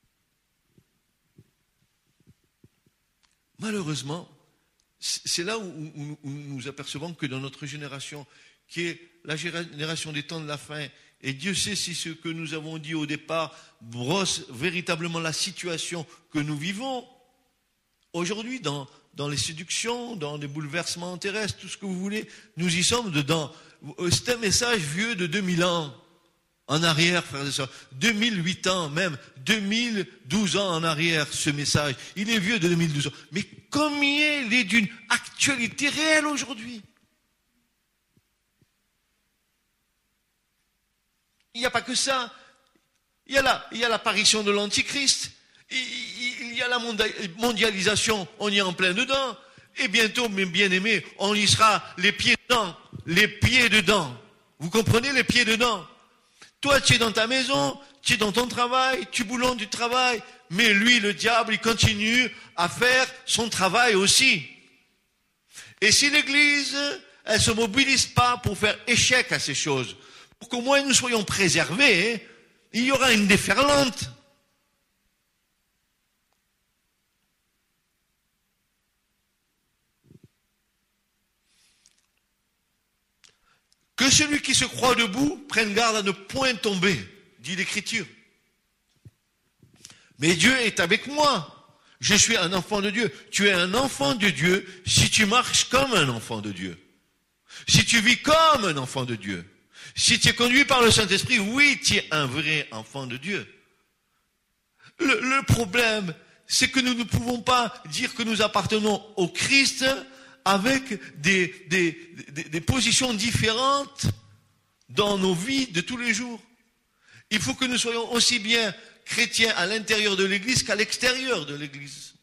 Malheureusement, c'est là où nous apercevons que dans notre génération, qui est la génération des temps de la fin, et Dieu sait si ce que nous avons dit au départ brosse véritablement la situation que nous vivons aujourd'hui dans les séductions, dans les bouleversements terrestres, tout ce que vous voulez, nous y sommes dedans. C'est un message vieux de 2000 ans en arrière, frères et sœurs. 2008 ans, même 2012 ans en arrière, ce message. Il est vieux de 2012 ans. Mais combien il est d'une actualité réelle aujourd'hui? Il n'y a pas que ça. Il y a l'apparition de l'Antichrist. Il y a la mondialisation, on y est en plein dedans. Et bientôt, mes bien-aimés, on y sera les pieds dedans. Les pieds dedans. Vous comprenez, les pieds dedans? Toi, tu es dans ta maison, tu es dans ton travail, tu boulonnes du travail. Mais lui, le diable, il continue à faire son travail aussi. Et si l'Église, elle se mobilise pas pour faire échec à ces choses, pour qu'au moins nous soyons préservés, il y aura une déferlante. Que celui qui se croit debout prenne garde à ne point tomber, dit l'Écriture. Mais Dieu est avec moi. Je suis un enfant de Dieu. Tu es un enfant de Dieu si tu marches comme un enfant de Dieu. Si tu vis comme un enfant de Dieu. Si tu es conduit par le Saint-Esprit, oui, tu es un vrai enfant de Dieu. Le problème, c'est que nous ne pouvons pas dire que nous appartenons au Christ avec des positions différentes dans nos vies de tous les jours. Il faut que nous soyons aussi bien chrétiens à l'intérieur de l'Église qu'à l'extérieur de l'Église.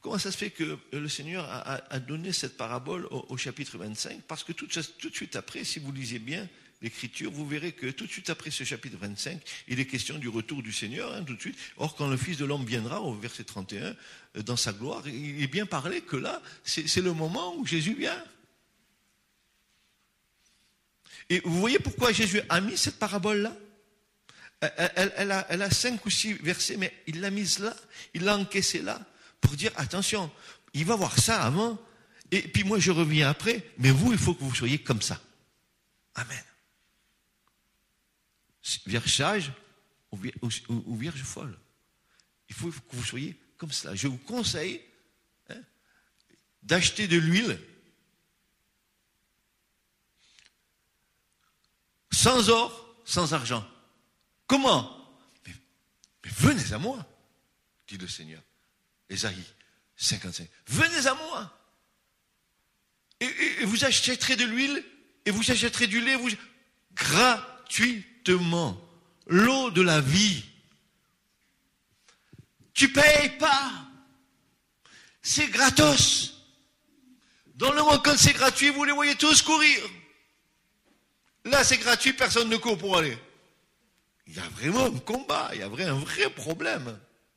Comment ça se fait que le Seigneur a donné cette parabole au chapitre 25? Parce que tout de suite après, si vous lisez bien l'Écriture, vous verrez que tout de suite après ce chapitre 25, il est question du retour du Seigneur, tout de suite. Or, quand le Fils de l'homme viendra, au verset 31, dans sa gloire, il est bien parlé que là, c'est le moment où Jésus vient. Et vous voyez pourquoi Jésus a mis cette parabole-là? Elle a 5 ou 6 versets, mais il l'a mise là, il l'a encaissée là, pour dire, attention, il va voir ça avant, et puis moi je reviens après, mais vous, il faut que vous soyez comme ça. Amen. Vierge sage ou vierge folle. Il faut que vous soyez comme cela. Je vous conseille d'acheter de l'huile sans or, sans argent. Comment? Mais venez à moi, dit le Seigneur. Ésaïe 55. Venez à moi. Et vous achèterez de l'huile et vous achèterez du lait gratuitement. L'eau de la vie. Tu payes pas. C'est gratos. Dans le monde, quand c'est gratuit, vous les voyez tous courir. Là, c'est gratuit, personne ne court pour aller. Il y a vraiment un combat, il y a un vrai problème.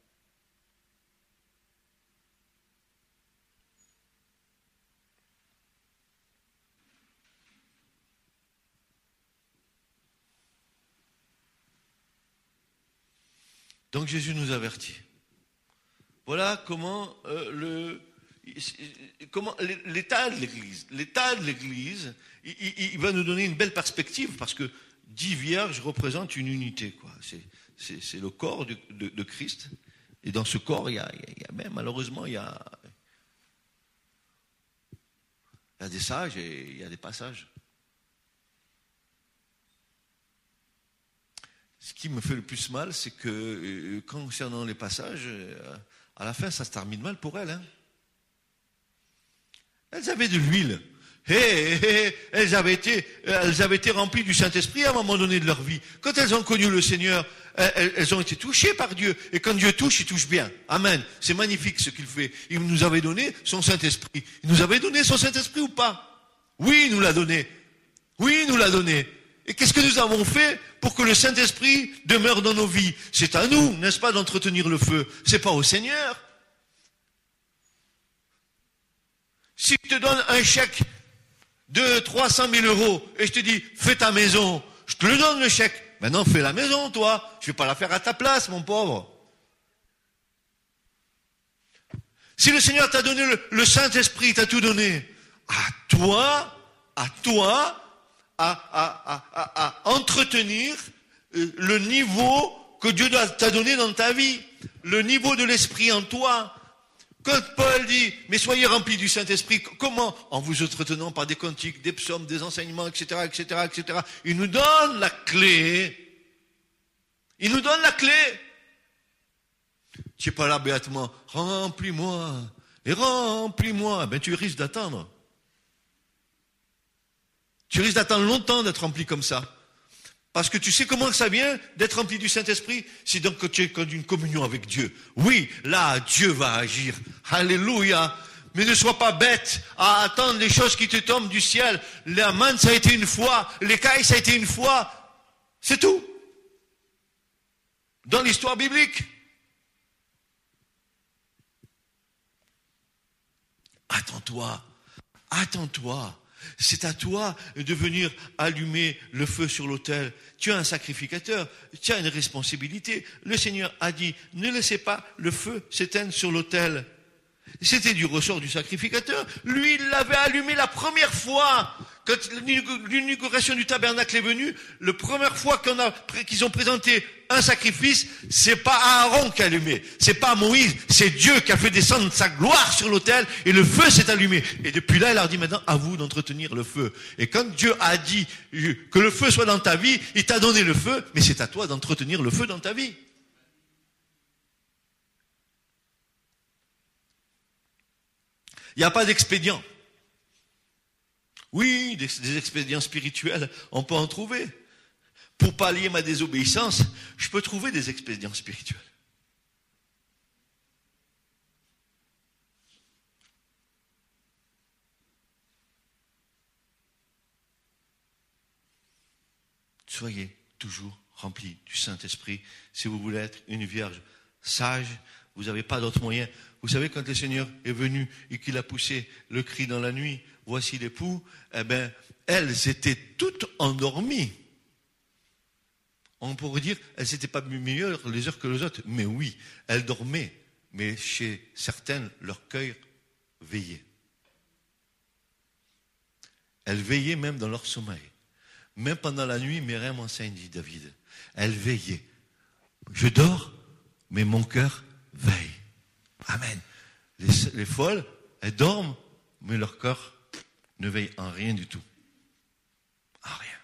Donc Jésus nous avertit. Voilà comment l'état de l'Église. L'état de l'Église, il va nous donner une belle perspective parce que 10 vierges représentent une unité, quoi. C'est le corps de Christ. Et dans ce corps, il y a même, malheureusement, il y a des sages et il y a des passages. Ce qui me fait le plus mal, c'est que concernant les passages, à la fin, ça se termine mal pour elles. Elles avaient de l'huile. Elles avaient été remplies du Saint-Esprit à un moment donné de leur vie. Quand elles ont connu le Seigneur, elles ont été touchées par Dieu. Et quand Dieu touche, il touche bien. Amen. C'est magnifique ce qu'il fait. Il nous avait donné son Saint-Esprit. Il nous avait donné son Saint-Esprit ou pas? Oui, il nous l'a donné. Oui, il nous l'a donné. Et qu'est-ce que nous avons fait pour que le Saint-Esprit demeure dans nos vies? C'est à nous, n'est-ce pas, d'entretenir le feu. C'est pas au Seigneur. Si je te donne un chèque de 300 000 euros et je te dis, fais ta maison, je te le donne le chèque. Maintenant, fais la maison, toi. Je vais pas la faire à ta place, mon pauvre. Si le Seigneur t'a donné le Saint-Esprit, t'a tout donné, à toi, à entretenir le niveau que Dieu t'a donné dans ta vie, le niveau de l'Esprit en toi. Quand Paul dit, mais soyez remplis du Saint-Esprit, comment? En vous entretenant par des cantiques, des psaumes, des enseignements, etc., etc., etc. Il nous donne la clé. Il nous donne la clé. Tu n'es pas là béatement, remplis-moi, et remplis-moi. Ben, tu risques d'attendre. Tu risques d'attendre longtemps d'être rempli comme ça. Parce que tu sais comment ça vient d'être rempli du Saint-Esprit? C'est donc que tu es dans une communion avec Dieu. Oui, là, Dieu va agir. Alléluia. Mais ne sois pas bête à attendre les choses qui te tombent du ciel. La manne, ça a été une fois. L'écaille, ça a été une fois. C'est tout. Dans l'histoire biblique. Attends-toi. C'est à toi de venir allumer le feu sur l'autel. Tu es un sacrificateur, tu as une responsabilité. Le Seigneur a dit, ne laissez pas le feu s'éteindre sur l'autel. C'était du ressort du sacrificateur. Lui, il l'avait allumé la première fois. Quand l'inauguration du tabernacle est venue, la première fois qu'ils ont présenté un sacrifice, c'est pas Aaron qui a allumé, c'est pas Moïse, c'est Dieu qui a fait descendre sa gloire sur l'autel et le feu s'est allumé. Et depuis là, il leur dit maintenant, à vous d'entretenir le feu. Et quand Dieu a dit que le feu soit dans ta vie, il t'a donné le feu, mais c'est à toi d'entretenir le feu dans ta vie. Il n'y a pas d'expédient. Oui, des expédients spirituels, on peut en trouver. Pour pallier ma désobéissance, je peux trouver des expédients spirituels. soyez toujours remplis du Saint-Esprit. Si vous voulez être une vierge sage, vous n'avez pas d'autre moyen. Vous savez, quand le Seigneur est venu et qu'il a poussé le cri dans la nuit, voici l'époux, eh bien, elles étaient toutes endormies. On pourrait dire, elles n'étaient pas meilleures les heures que les autres. Mais oui, elles dormaient. Mais chez certaines, leur cœur veillait. Elles veillaient même dans leur sommeil. Même pendant la nuit, Myriam enseigne, dit David. Elles veillaient. Je dors, mais mon cœur veille. Amen. Les folles, elles dorment, mais leur cœur ne veille en rien du tout. En rien.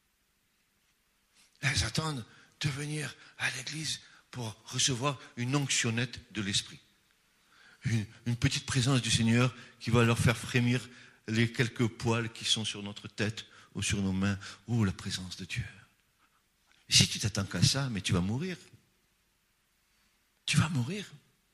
Elles attendent de venir à l'église pour recevoir une onctionnette de l'esprit. Une petite présence du Seigneur qui va leur faire frémir les quelques poils qui sont sur notre tête ou sur nos mains. Oh, la présence de Dieu. Si tu t'attends qu'à ça, mais tu vas mourir. Tu vas mourir.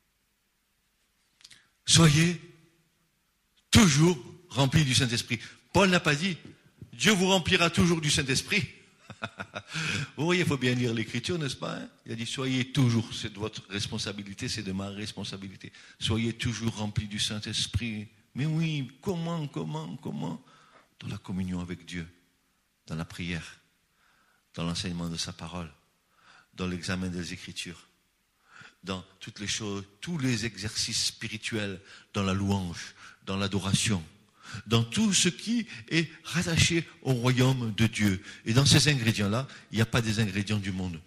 Soyez toujours remplis du Saint-Esprit. Paul n'a pas dit « Dieu vous remplira toujours du Saint-Esprit ». Vous voyez, il faut bien lire l'Écriture, n'est-ce pas, hein? Il a dit « Soyez toujours, c'est de votre responsabilité, c'est de ma responsabilité. Soyez toujours remplis du Saint-Esprit. » Mais oui, comment? Dans la communion avec Dieu, dans la prière, dans l'enseignement de sa parole, dans l'examen des Écritures, dans toutes les choses, tous les exercices spirituels, dans la louange, dans l'adoration, dans tout ce qui est rattaché au royaume de Dieu. Et dans ces ingrédients-là, il n'y a pas des ingrédients du monde.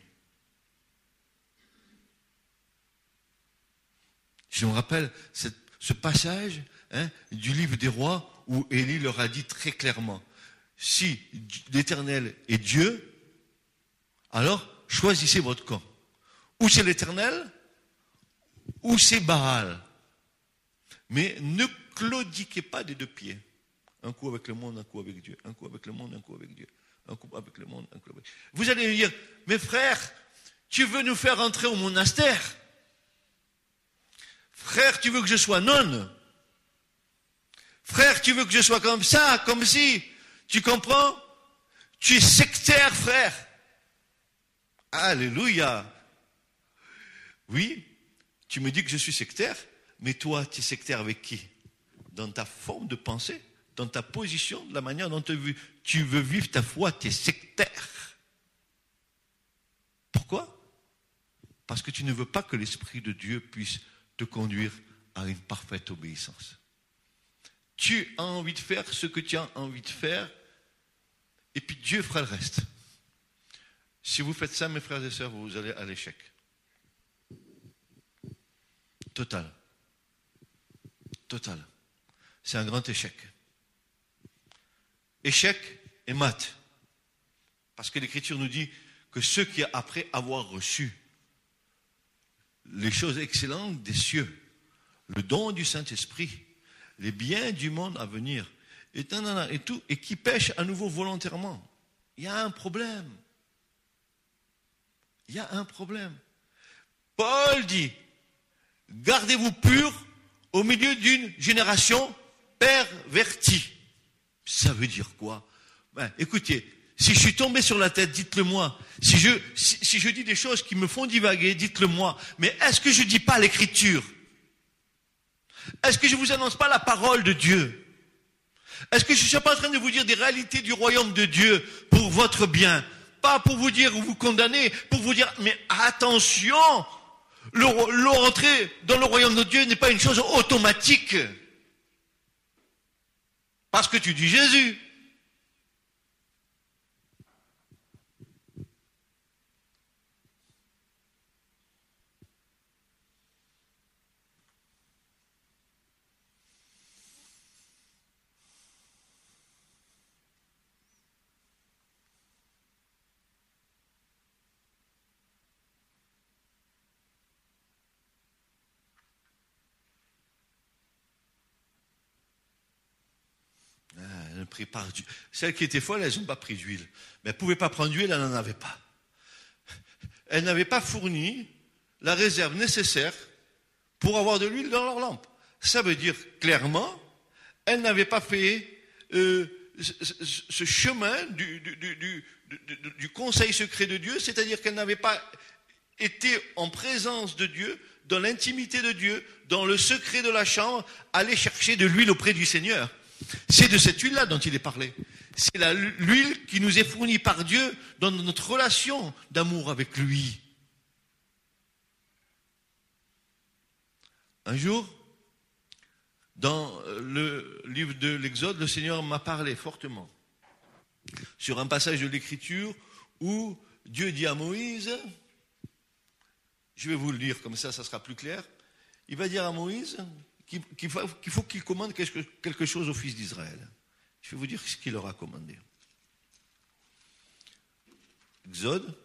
Je me rappelle ce passage du livre des rois où Élie leur a dit très clairement, si l'Éternel est Dieu, alors choisissez votre camp. Ou c'est l'Éternel, ou c'est Baal. Mais ne claudiquez pas des deux pieds. Un coup avec le monde, un coup avec Dieu. Un coup avec le monde, un coup avec Dieu. Un coup avec le monde, un coup avec Dieu. Vous allez me dire, mais frère, tu veux nous faire entrer au monastère? Frère, tu veux que je sois nonne? Frère, tu veux que je sois comme ça, comme si? Tu comprends? Tu es sectaire, frère. Alléluia. Oui, tu me dis que je suis sectaire, mais toi, tu es sectaire avec qui? Dans ta forme de pensée, dans ta position, de la manière dont tu veux vivre ta foi, tu es sectaire. Pourquoi? Parce que tu ne veux pas que l'Esprit de Dieu puisse te conduire à une parfaite obéissance. Tu as envie de faire ce que tu as envie de faire, et puis Dieu fera le reste. Si vous faites ça, mes frères et sœurs, vous allez à l'échec. Total. C'est un grand échec. Échec et mat. Parce que l'Écriture nous dit que ceux qui, après avoir reçu les choses excellentes des cieux, le don du Saint-Esprit, les biens du monde à venir, et qui pêchent à nouveau volontairement, il y a un problème. Il y a un problème. Paul dit, gardez-vous purs au milieu d'une génération pervertie. Ça veut dire quoi? Écoutez, si je suis tombé sur la tête, dites-le moi. Si je dis des choses qui me font divaguer, dites-le moi. Mais est-ce que je ne dis pas l'Écriture? Est-ce que je ne vous annonce pas la parole de Dieu? Est-ce que je ne suis pas en train de vous dire des réalités du royaume de Dieu pour votre bien? Pas pour vous dire ou vous condamner, pour vous dire, mais attention, l'entrée dans le royaume de Dieu n'est pas une chose automatique. Parce que tu dis Jésus. Celles qui étaient folles, elles n'ont pas pris d'huile. Mais elles ne pouvaient pas prendre d'huile, elles n'en avaient pas. Elles n'avaient pas fourni la réserve nécessaire pour avoir de l'huile dans leur lampe. Ça veut dire clairement, elles n'avaient pas fait ce chemin du conseil secret de Dieu, c'est-à-dire qu'elle n'avait pas été en présence de Dieu, dans l'intimité de Dieu, dans le secret de la chambre, aller chercher de l'huile auprès du Seigneur. C'est de cette huile-là dont il est parlé. C'est l'huile qui nous est fournie par Dieu dans notre relation d'amour avec lui. Un jour, dans le livre de l'Exode, le Seigneur m'a parlé fortement sur un passage de l'Écriture où Dieu dit à Moïse, je vais vous le lire comme ça sera plus clair, il va dire à Moïse qu'il faut qu'il commande quelque chose aux fils d'Israël. Je vais vous dire ce qu'il leur a commandé. Exode.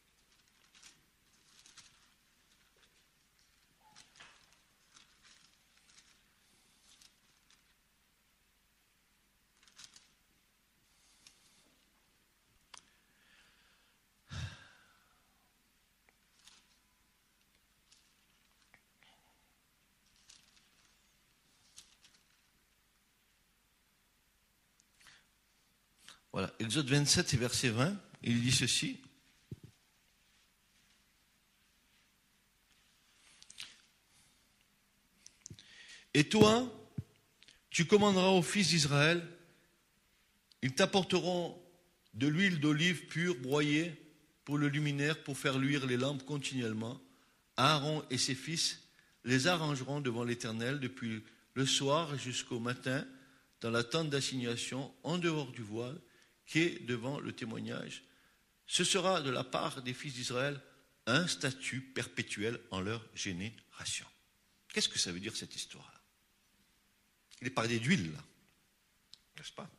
Voilà, Exode 27 et verset 20, il dit ceci. Et toi, tu commanderas aux fils d'Israël, ils t'apporteront de l'huile d'olive pure broyée pour le luminaire, pour faire luire les lampes continuellement. Aaron et ses fils les arrangeront devant l'Éternel depuis le soir jusqu'au matin dans la tente d'assignation en dehors du voile qui est devant le témoignage. Ce sera de la part des fils d'Israël un statut perpétuel en leur génération. Qu'est-ce que ça veut dire cette histoire-là? Il est parlé d'huile, là. N'est-ce pas?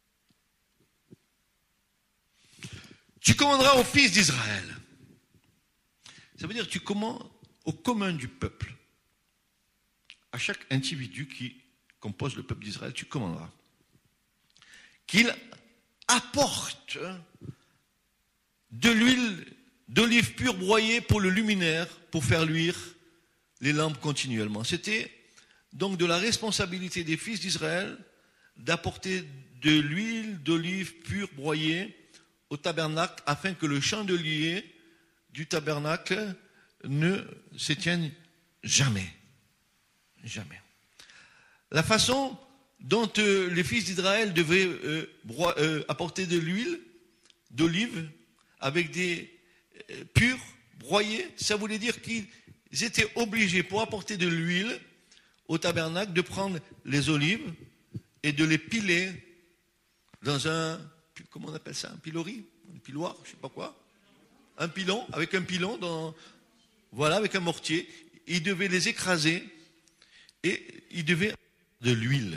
Tu commanderas aux fils d'Israël. Ça veut dire que tu commandes au commun du peuple. À chaque individu qui compose le peuple d'Israël, tu commanderas qu'il apporte de l'huile d'olive pure broyée pour le luminaire, pour faire luire les lampes continuellement. C'était donc de la responsabilité des fils d'Israël d'apporter de l'huile d'olive pure broyée au tabernacle afin que le chandelier du tabernacle ne s'éteigne jamais. Jamais. La façon dont les fils d'Israël devaient apporter de l'huile d'olive avec des purs broyés, ça voulait dire qu'ils étaient obligés, pour apporter de l'huile au tabernacle, de prendre les olives et de les piler dans un, comment on appelle ça, un pilori, un piloir, je ne sais pas quoi, un pilon, avec un pilon, voilà, avec un mortier. Ils devaient les écraser et ils devaient de l'huile.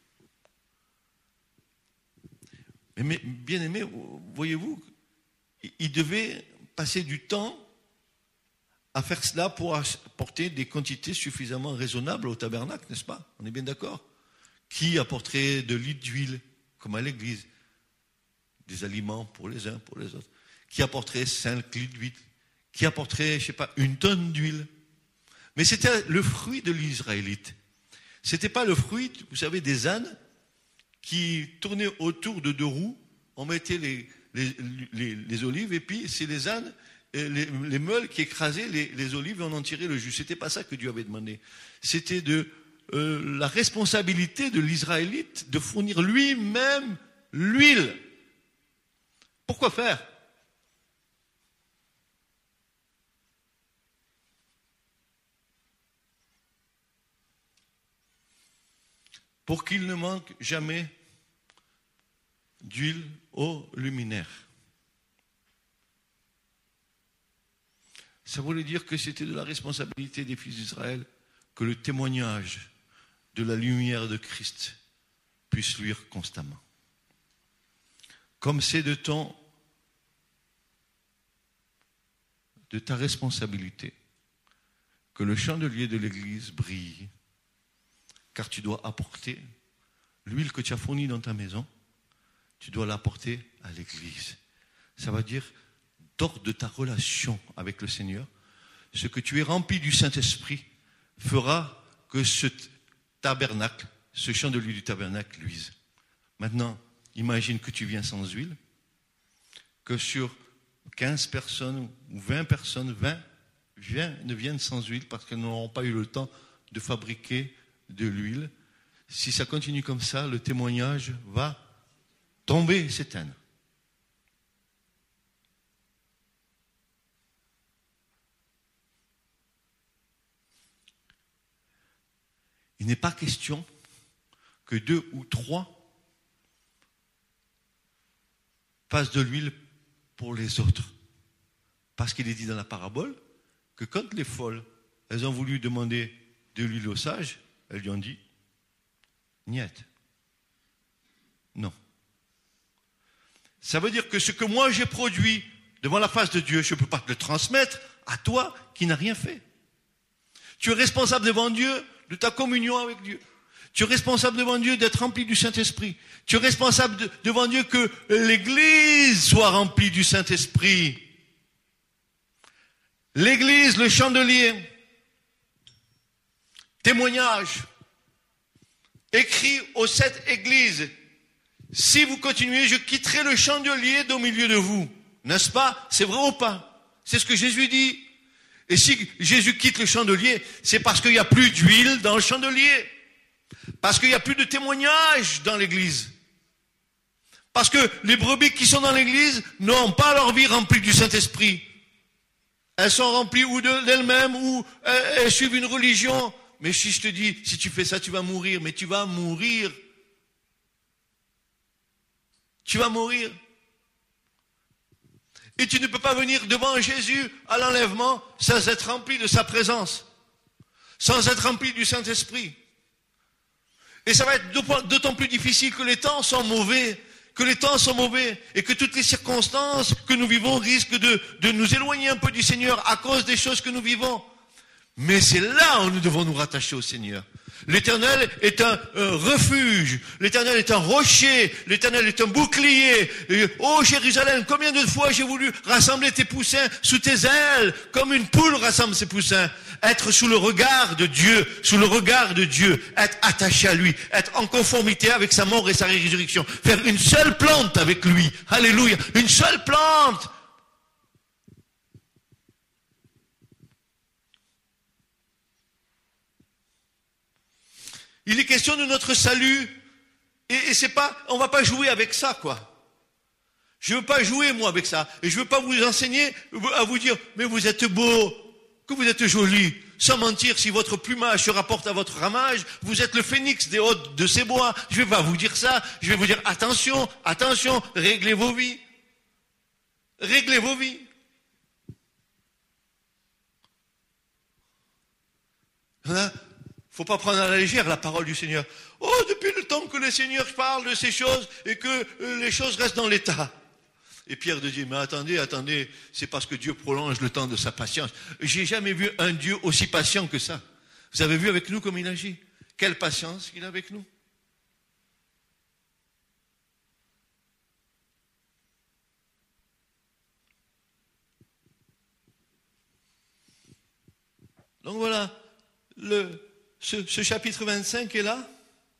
Mais bien aimé, voyez-vous, ils devaient passer du temps à faire cela pour apporter des quantités suffisamment raisonnables au tabernacle, n'est-ce pas? On est bien d'accord? Qui apporterait de litres d'huile, comme à l'église? Des aliments pour les uns, pour les autres. Qui apporterait 5 litres d'huile? Qui apporterait, je ne sais pas, 1 tonne d'huile? Mais c'était le fruit de l'Israélite. C'était pas le fruit, vous savez, des ânes qui tournaient autour de 2 roues. On mettait les olives et puis c'est les ânes, les meules qui écrasaient les olives et on en tirait le jus. C'était pas ça que Dieu avait demandé. C'était de la responsabilité de l'Israélite de fournir lui-même l'huile. Pourquoi faire? Pour qu'il ne manque jamais d'huile au luminaire. Ça voulait dire que c'était de la responsabilité des fils d'Israël que le témoignage de la lumière de Christ puisse luire constamment. Comme c'est de ta responsabilité que le chandelier de l'Église brille, car tu dois apporter l'huile que tu as fournie dans ta maison, tu dois l'apporter à l'Église. Ça veut dire, d'ordre de ta relation avec le Seigneur, ce que tu es rempli du Saint-Esprit fera que ce tabernacle, ce chandelier du tabernacle luise. Maintenant, imagine que tu viens sans huile, que sur 15 personnes ou 20 personnes, 20 ne viennent sans huile parce qu'elles n'auront pas eu le temps de fabriquer de l'huile. Si ça continue comme ça, le témoignage va tomber et s'éteindre. Il n'est pas question que 2 ou 3 fassent de l'huile pour les autres. Parce qu'il est dit dans la parabole que quand les folles, elles ont voulu demander de l'huile aux sages, elles lui ont dit niet. Non. Ça veut dire que ce que moi j'ai produit devant la face de Dieu, je ne peux pas te le transmettre à toi qui n'as rien fait. Tu es responsable devant Dieu de ta communion avec Dieu. Tu es responsable devant Dieu d'être rempli du Saint-Esprit. Tu es responsable devant Dieu que l'Église soit remplie du Saint-Esprit. L'Église, le chandelier, témoignage, écrit aux 7 églises. Si vous continuez, je quitterai le chandelier d'au milieu de vous. N'est-ce pas? C'est vrai ou pas? C'est ce que Jésus dit. Et si Jésus quitte le chandelier, c'est parce qu'il n'y a plus d'huile dans le chandelier. Parce qu'il n'y a plus de témoignage dans l'église. Parce que les brebis qui sont dans l'église n'ont pas leur vie remplie du Saint-Esprit. Elles sont remplies ou d'elles-mêmes ou elles suivent une religion. Mais si je te dis, si tu fais ça, tu vas mourir. Mais tu vas mourir. Tu vas mourir. Et tu ne peux pas venir devant Jésus à l'enlèvement sans être rempli de sa présence. Sans être rempli du Saint-Esprit. Et ça va être d'autant plus difficile que les temps sont mauvais. Que les temps sont mauvais. Et que toutes les circonstances que nous vivons risquent de nous éloigner un peu du Seigneur à cause des choses que nous vivons. Mais c'est là où nous devons nous rattacher au Seigneur. L'Éternel est un refuge, l'Éternel est un rocher, l'Éternel est un bouclier. Ô Jérusalem, combien de fois j'ai voulu rassembler tes poussins sous tes ailes, comme une poule rassemble ses poussins. Être sous le regard de Dieu, être attaché à lui, être en conformité avec sa mort et sa résurrection. Faire une seule plante avec lui. Alléluia, une seule plante. Il est question de notre salut, et c'est pas, on va pas jouer avec ça, quoi. Je veux pas jouer, moi, avec ça. Et je veux pas vous enseigner, à vous dire, mais vous êtes beau, que vous êtes joli. Sans mentir, si votre plumage se rapporte à votre ramage, vous êtes le phénix des hôtes de ces bois. Je vais pas vous dire ça. Je vais vous dire, attention, attention, réglez vos vies. Réglez vos vies. Hein? Faut pas prendre à la légère la parole du Seigneur. Oh, depuis le temps que le Seigneur parle de ces choses et que les choses restent dans l'état. Et Pierre dit, mais attendez, c'est parce que Dieu prolonge le temps de sa patience. J'ai jamais vu un Dieu aussi patient que ça. Vous avez vu avec nous comme il agit? Quelle patience il a avec nous. Donc voilà, ce chapitre 25 est là.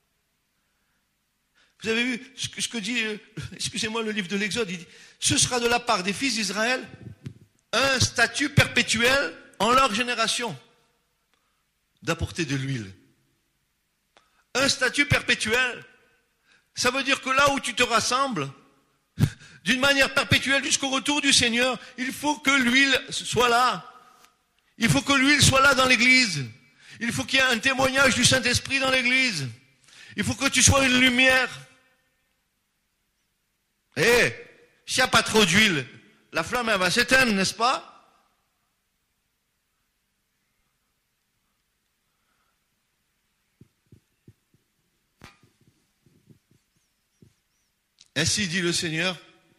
Vous avez vu ce que dit, excusez-moi, le livre de l'Exode, il dit, ce sera de la part des fils d'Israël un statut perpétuel en leur génération d'apporter de l'huile. Un statut perpétuel. Ça veut dire que là où tu te rassembles, d'une manière perpétuelle jusqu'au retour du Seigneur, il faut que l'huile soit là. Il faut que l'huile soit là dans l'église. Il faut qu'il y ait un témoignage du Saint-Esprit dans l'église. Il faut que tu sois une lumière. S'il n'y a pas trop d'huile, la flamme elle va s'éteindre, n'est-ce pas? Ainsi dit le Seigneur.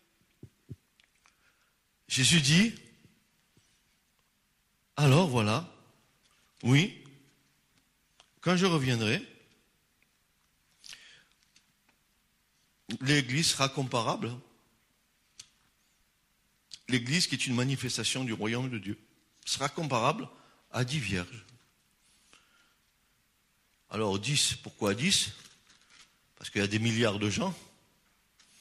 Jésus dit, alors voilà, oui, quand je reviendrai, l'Église sera comparable. L'Église, qui est une manifestation du royaume de Dieu, sera comparable à 10 vierges. Alors 10, pourquoi 10? Parce qu'il y a des milliards de gens.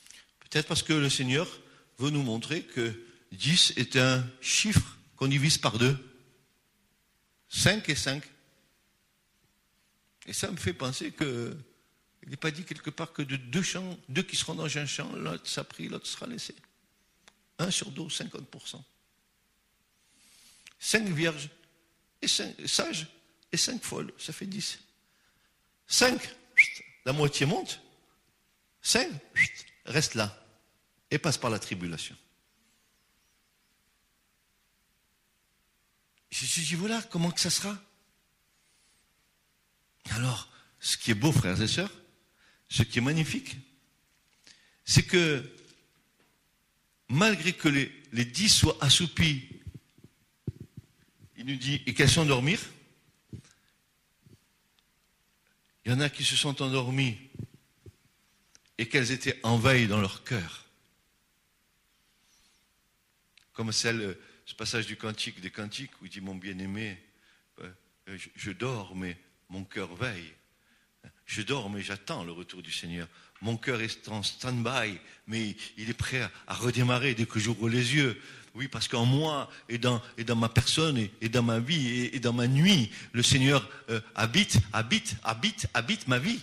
Peut-être parce que le Seigneur veut nous montrer que 10 est un chiffre qu'on divise par 2. 5 et 5. Et ça me fait penser que il n'est pas dit quelque part que de deux qui seront dans un champ, l'autre sera pris, l'autre sera laissé. 1 sur 2, 50%. 5 vierges et 5 sages et 5 folles, ça fait 10. 5, la moitié monte. 5, reste là et passe par la tribulation. Je dis, voilà, comment que ça sera? Alors, ce qui est beau, frères et sœurs, ce qui est magnifique, c'est que malgré que les 10 soient assoupis, il nous dit, et qu'elles s'endormirent, il y en a qui se sont endormis et qu'elles étaient en veille dans leur cœur. Comme ce passage du Cantique des Cantiques où il dit, mon bien-aimé, je dors, mais mon cœur veille. Je dors, mais j'attends le retour du Seigneur. Mon cœur est en stand-by, mais il est prêt à redémarrer dès que j'ouvre les yeux. Oui, parce qu'en moi, et dans ma personne, et dans ma vie, et dans ma nuit, le Seigneur habite ma vie.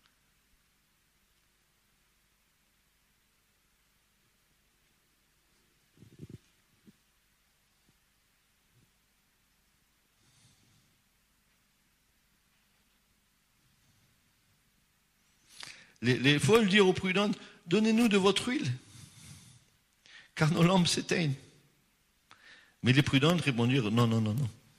Les folles dirent aux prudentes, donnez-nous de votre huile, car nos lampes s'éteignent. Mais les prudentes répondirent, non.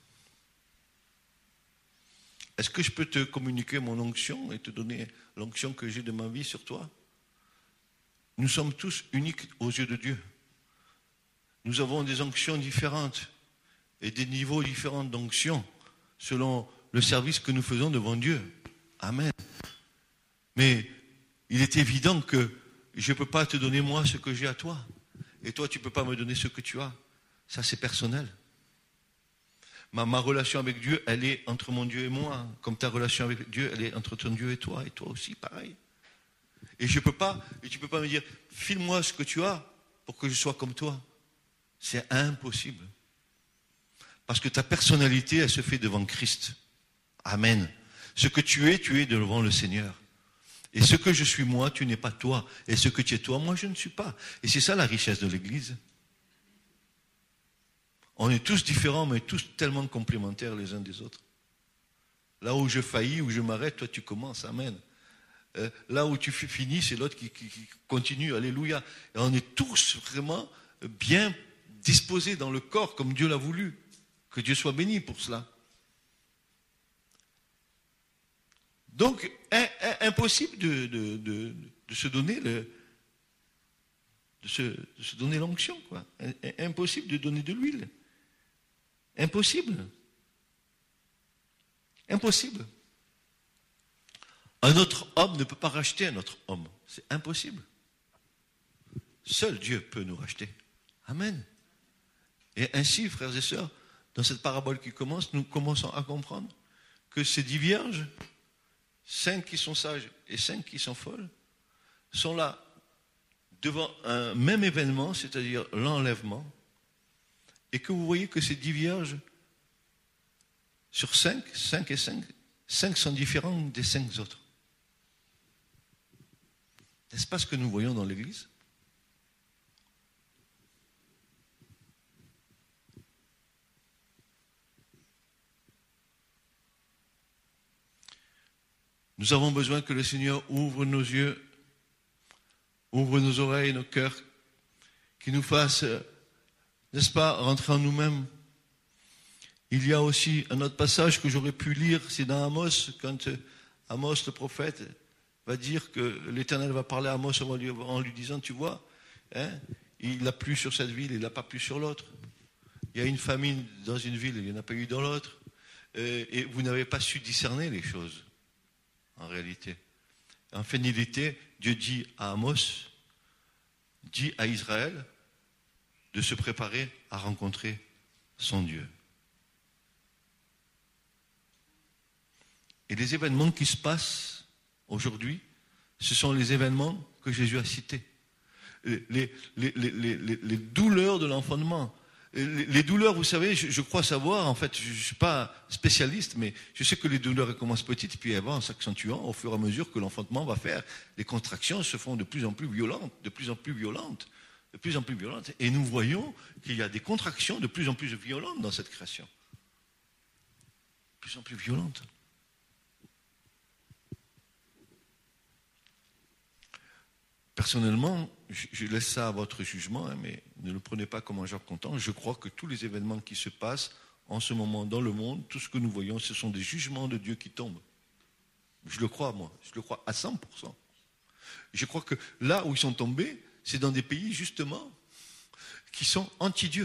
Est-ce que je peux te communiquer mon onction et te donner l'onction que j'ai de ma vie sur toi? Nous sommes tous uniques aux yeux de Dieu. Nous avons des onctions différentes et des niveaux différents d'onction selon le service que nous faisons devant Dieu. Amen. Mais il est évident que je ne peux pas te donner moi ce que j'ai à toi. Et toi, tu ne peux pas me donner ce que tu as. Ça, c'est personnel. Ma relation avec Dieu, elle est entre mon Dieu et moi. Comme ta relation avec Dieu, elle est entre ton Dieu et toi aussi, pareil. Et tu peux pas me dire, file-moi ce que tu as pour que je sois comme toi. C'est impossible. Parce que ta personnalité, elle se fait devant Christ. Amen. Ce que tu es devant le Seigneur. Et ce que je suis moi, tu n'es pas toi. Et ce que tu es toi, moi, je ne suis pas. Et c'est ça la richesse de l'Église. On est tous différents, mais tous tellement complémentaires les uns des autres. Là où je faillis, où je m'arrête, toi tu commences, amen. Là où tu finis, c'est l'autre qui continue, alléluia. Et on est tous vraiment bien disposés dans le corps, comme Dieu l'a voulu. Que Dieu soit béni pour cela. Donc, impossible de se donner de se donner l'onction, quoi. Impossible de donner de l'huile. Impossible. Impossible. Un autre homme ne peut pas racheter un autre homme. C'est impossible. Seul Dieu peut nous racheter. Amen. Et ainsi, frères et sœurs, dans cette parabole qui commence, nous commençons à comprendre que ces 10 vierges, 5 qui sont sages et 5 qui sont folles, sont là devant un même événement, c'est-à-dire l'enlèvement, et que vous voyez que ces 10 vierges, sur 5 et 5 sont différents des 5 autres. N'est-ce pas ce que nous voyons dans l'Église? Nous avons besoin que le Seigneur ouvre nos yeux, ouvre nos oreilles, nos cœurs, qu'il nous fasse, n'est-ce pas, rentrer en nous-mêmes. Il y a aussi un autre passage que j'aurais pu lire, c'est dans Amos, quand Amos, le prophète, va dire que l'Éternel va parler à Amos en lui disant, tu vois, il a plu sur cette ville, il n'a pas plu sur l'autre. Il y a une famine dans une ville, il n'y en a pas eu dans l'autre. Et vous n'avez pas su discerner les choses, en réalité. En finalité, Dieu dit à Amos, dit à Israël de se préparer à rencontrer son Dieu. Et les événements qui se passent aujourd'hui, ce sont les événements que Jésus a cités. les douleurs de l'enfantement. Les douleurs, vous savez, je crois savoir, en fait, je ne suis pas spécialiste, mais je sais que les douleurs elles commencent petites, puis elles vont s'accentuant au fur et à mesure que l'enfantement va faire. Les contractions se font de plus en plus violentes, de plus en plus violentes, de plus en plus violentes. Et nous voyons qu'il y a des contractions de plus en plus violentes dans cette création. De plus en plus violentes. Personnellement, je laisse ça à votre jugement, mais ne le prenez pas comme un genre content. Je crois que tous les événements qui se passent en ce moment dans le monde, tout ce que nous voyons, ce sont des jugements de Dieu qui tombent. Je le crois, moi. Je le crois à 100%. Je crois que là où ils sont tombés, c'est dans des pays, justement, qui sont anti-Dieu.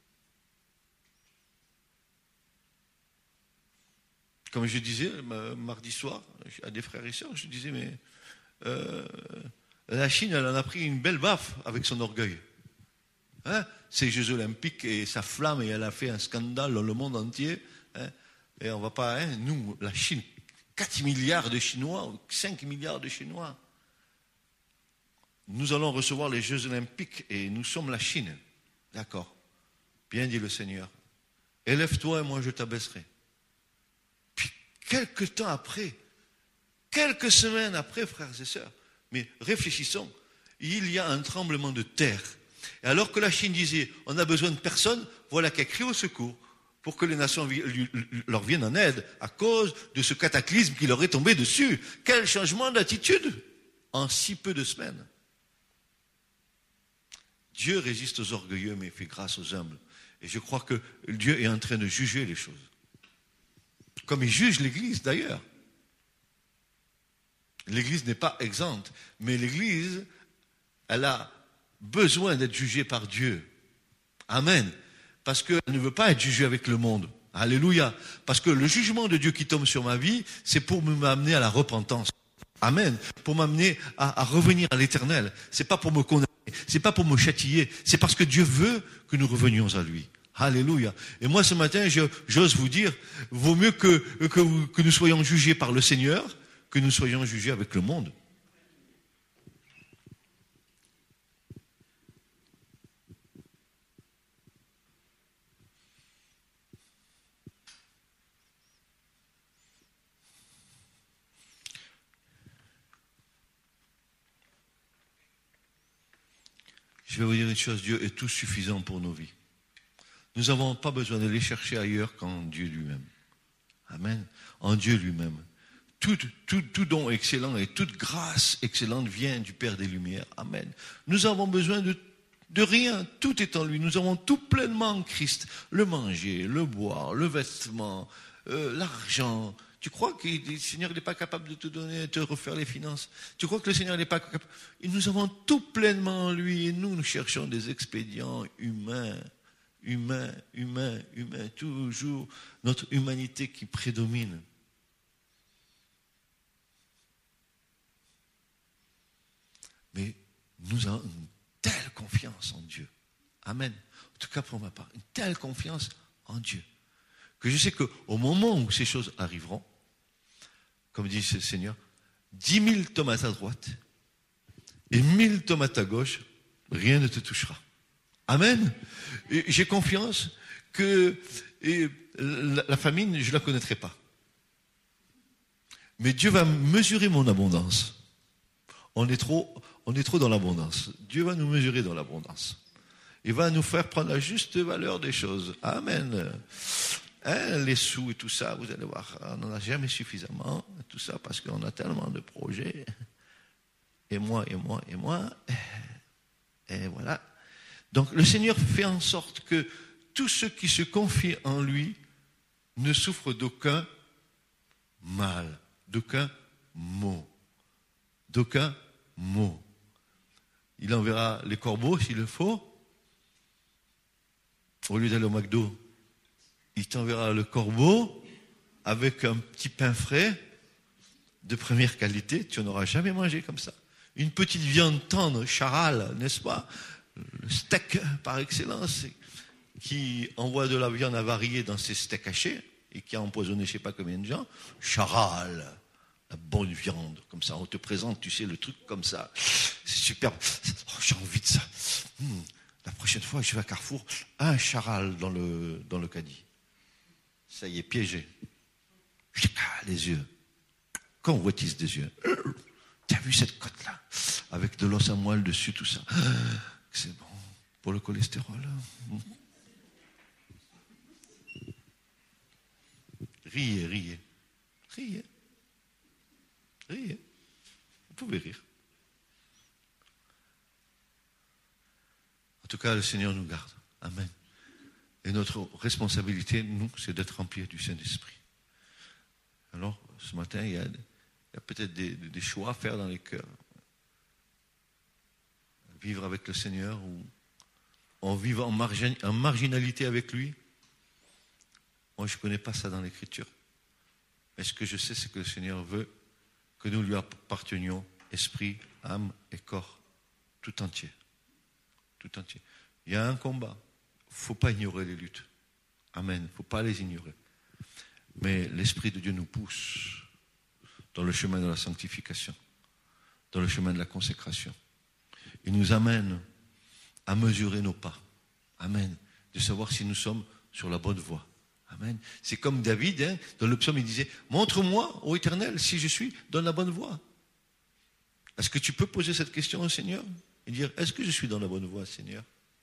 Comme je disais mardi soir à des frères et sœurs, je disais, mais la Chine, elle en a pris une belle baffe avec son orgueil. Hein, ces Jeux Olympiques et sa flamme, et elle a fait un scandale dans le monde entier. Hein, et on va pas, nous, la Chine, 4 milliards de Chinois, 5 milliards de Chinois. Nous allons recevoir les Jeux Olympiques et nous sommes la Chine. D'accord. Bien dit le Seigneur. Élève-toi et moi je t'abaisserai. Puis, quelques temps après, quelques semaines après, frères et sœurs, mais réfléchissons, il y a un tremblement de terre. Et alors que la Chine disait, on n'a besoin de personne, voilà qu'elle crie au secours pour que les nations leur viennent en aide à cause de ce cataclysme qui leur est tombé dessus. Quel changement d'attitude en si peu de semaines. Dieu résiste aux orgueilleux mais fait grâce aux humbles. Et je crois que Dieu est en train de juger les choses. Comme il juge l'Église d'ailleurs. L'Église n'est pas exempte, mais l'Église, elle a besoin d'être jugée par Dieu. Amen. Parce qu'elle ne veut pas être jugée avec le monde. Alléluia. Parce que le jugement de Dieu qui tombe sur ma vie, c'est pour m'amener à la repentance. Amen. Pour m'amener à revenir à l'Éternel. C'est pas pour me condamner. C'est pas pour me châtier. C'est parce que Dieu veut que nous revenions à lui. Alléluia. Et moi, ce matin, j'ose vous dire, vaut mieux que nous soyons jugés par le Seigneur que nous soyons jugés avec le monde. Je vais vous dire une chose, Dieu est tout suffisant pour nos vies. Nous n'avons pas besoin d'aller chercher ailleurs qu'en Dieu lui-même. Amen. En Dieu lui-même. Tout don excellent et toute grâce excellente vient du Père des Lumières. Amen. Nous avons besoin de rien. Tout est en lui. Nous avons tout pleinement en Christ. Le manger, le boire, le vêtement, l'argent. Tu crois que le Seigneur n'est pas capable de te donner, de te refaire les finances? Tu crois que le Seigneur n'est pas capable? Et nous avons tout pleinement en lui. Et nous cherchons des expédients humains. Humain, toujours notre humanité qui prédomine. Mais nous avons une telle confiance en Dieu. Amen. En tout cas pour ma part, une telle confiance en Dieu. Que je sais qu'au moment où ces choses arriveront, comme dit le Seigneur, 10 000 tomates à droite et 1000 tomates à gauche, rien ne te touchera. Amen. Et j'ai confiance que la famine, je ne la connaîtrai pas. Mais Dieu va mesurer mon abondance. On est trop dans l'abondance. Dieu va nous mesurer dans l'abondance. Il va nous faire prendre la juste valeur des choses. Amen. Les sous et tout ça, vous allez voir, on n'en a jamais suffisamment. Tout ça parce qu'on a tellement de projets. Et moi. Et voilà. Donc le Seigneur fait en sorte que tous ceux qui se confient en lui ne souffrent d'aucun mal, d'aucun mot. Il enverra les corbeaux s'il le faut. Au lieu d'aller au McDo, il t'enverra le corbeau avec un petit pain frais de première qualité. Tu n'en auras jamais mangé comme ça. Une petite viande tendre, charal, n'est-ce pas? Le steak par excellence, qui envoie de la viande avariée dans ses steaks hachés et qui a empoisonné je ne sais pas combien de gens. Charal. la bonne viande, comme ça. On te présente, tu sais, le truc comme ça. C'est superbe. Oh, j'ai envie de ça. La prochaine fois, je vais à Carrefour, un charal dans le caddie. Ça y est, piégé. Les yeux. Convoitise des yeux. T'as vu cette côte-là? Avec de l'os à moelle dessus, tout ça. C'est bon pour le cholestérol. Riez. Vous pouvez rire. En tout cas, le Seigneur nous garde. Amen. Et notre responsabilité, nous, c'est d'être remplis du Saint-Esprit. Alors, ce matin, il y a peut-être des choix à faire dans les cœurs. Vivre avec le Seigneur ou en vivre en marginalité avec lui. Moi, je ne connais pas ça dans l'Écriture. Mais ce que je sais, c'est que le Seigneur veut que nous lui appartenions, esprit, âme et corps, tout entier. Tout entier. Il y a un combat. Il ne faut pas ignorer les luttes. Amen. Il ne faut pas les ignorer. Mais l'Esprit de Dieu nous pousse dans le chemin de la sanctification, dans le chemin de la consécration. Il nous amène à mesurer nos pas. Amen. De savoir si nous sommes sur la bonne voie. Amen. C'est comme David, dans le psaume, il disait, montre-moi, ô Éternel, si je suis dans la bonne voie. Est-ce que tu peux poser cette question au Seigneur et dire, est-ce que je suis dans la bonne voie, Seigneur?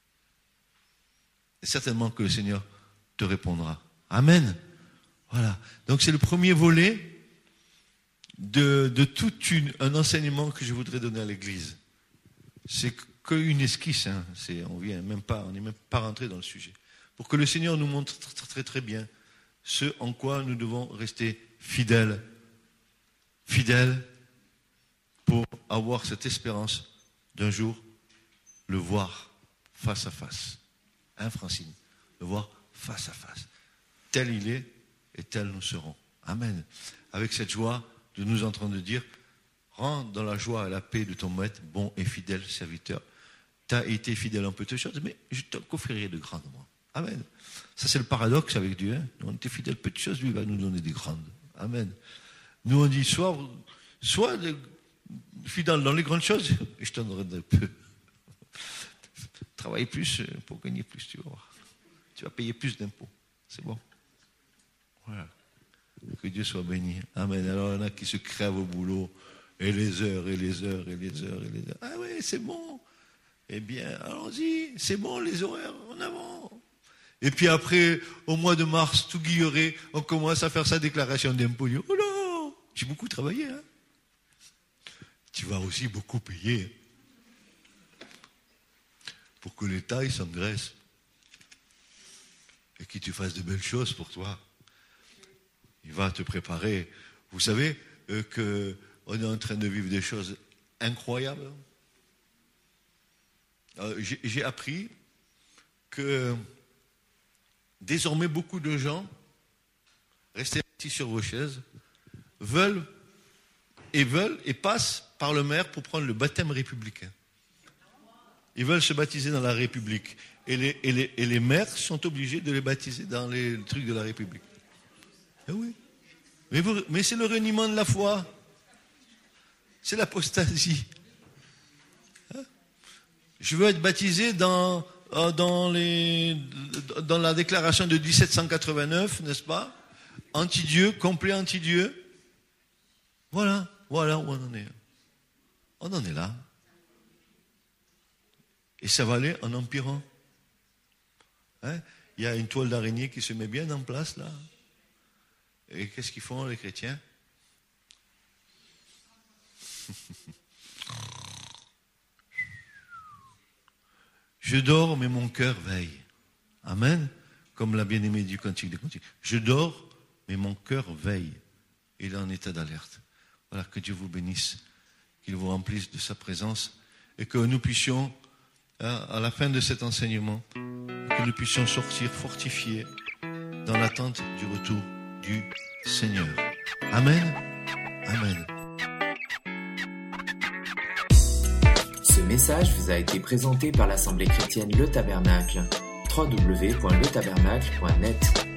Et certainement que le Seigneur te répondra. Amen. Voilà. Donc c'est le premier volet de tout un enseignement que je voudrais donner à l'Église. C'est qu'une esquisse. On n'est même pas rentré dans le sujet. Pour que le Seigneur nous montre très, très, très bien ce en quoi nous devons rester fidèles. Fidèles pour avoir cette espérance d'un jour le voir face à face. Francine? Le voir face à face. Tel il est et tel nous serons. Amen. Avec cette joie de nous en train de dire, rentre dans la joie et la paix de ton maître, bon et fidèle serviteur. Tu as été fidèle en peu de choses, mais je te confierai de grandes, moi. Amen. Ça, c'est le paradoxe avec Dieu. Nous, on était fidèles peu de choses, lui, il va nous donner des grandes. Amen. Nous, on dit, soit fidèle dans les grandes choses, et je t'en donnerai de peu. Travaille plus pour gagner plus, tu vas voir. Tu vas payer plus d'impôts. C'est bon. Voilà. Que Dieu soit béni. Amen. Alors, il y en a qui se crèvent au boulot, et les heures. Ah oui, c'est bon. Eh bien, allons-y. C'est bon, les horaires, en avant. Et puis après, au mois de mars, tout guilleré, on commence à faire sa déclaration d'impôt. Oh là, j'ai beaucoup travaillé. Tu vas aussi beaucoup payer. Pour que l'État, il s'engraisse. Et qu'il te fasse de belles choses pour toi. Il va te préparer. Vous savez qu'on est en train de vivre des choses incroyables. J'ai appris que désormais beaucoup de gens, restés assis sur vos chaises, veulent et passent par le maire pour prendre le baptême républicain. Ils veulent se baptiser dans la République. Et les maires sont obligés de les baptiser dans les trucs de la République. Eh oui. Mais c'est le reniement de la foi. C'est l'apostasie. Je veux être baptisé dans la déclaration de 1789, n'est-ce pas? Anti-Dieu, complet anti-Dieu. Voilà où on en est. On en est là. Et ça va aller en empirant. Il y a une toile d'araignée qui se met bien en place là. Et qu'est-ce qu'ils font les chrétiens? Je dors, mais mon cœur veille. Amen. Comme la bien-aimée du Cantique des Cantiques. Je dors, mais mon cœur veille. Il est en état d'alerte. Voilà, que Dieu vous bénisse, qu'il vous remplisse de sa présence et que nous puissions, à la fin de cet enseignement, que nous puissions sortir fortifiés dans l'attente du retour du Seigneur. Amen. Amen. Ce message vous a été présenté par l'Assemblée chrétienne Le Tabernacle. www.letabernacle.net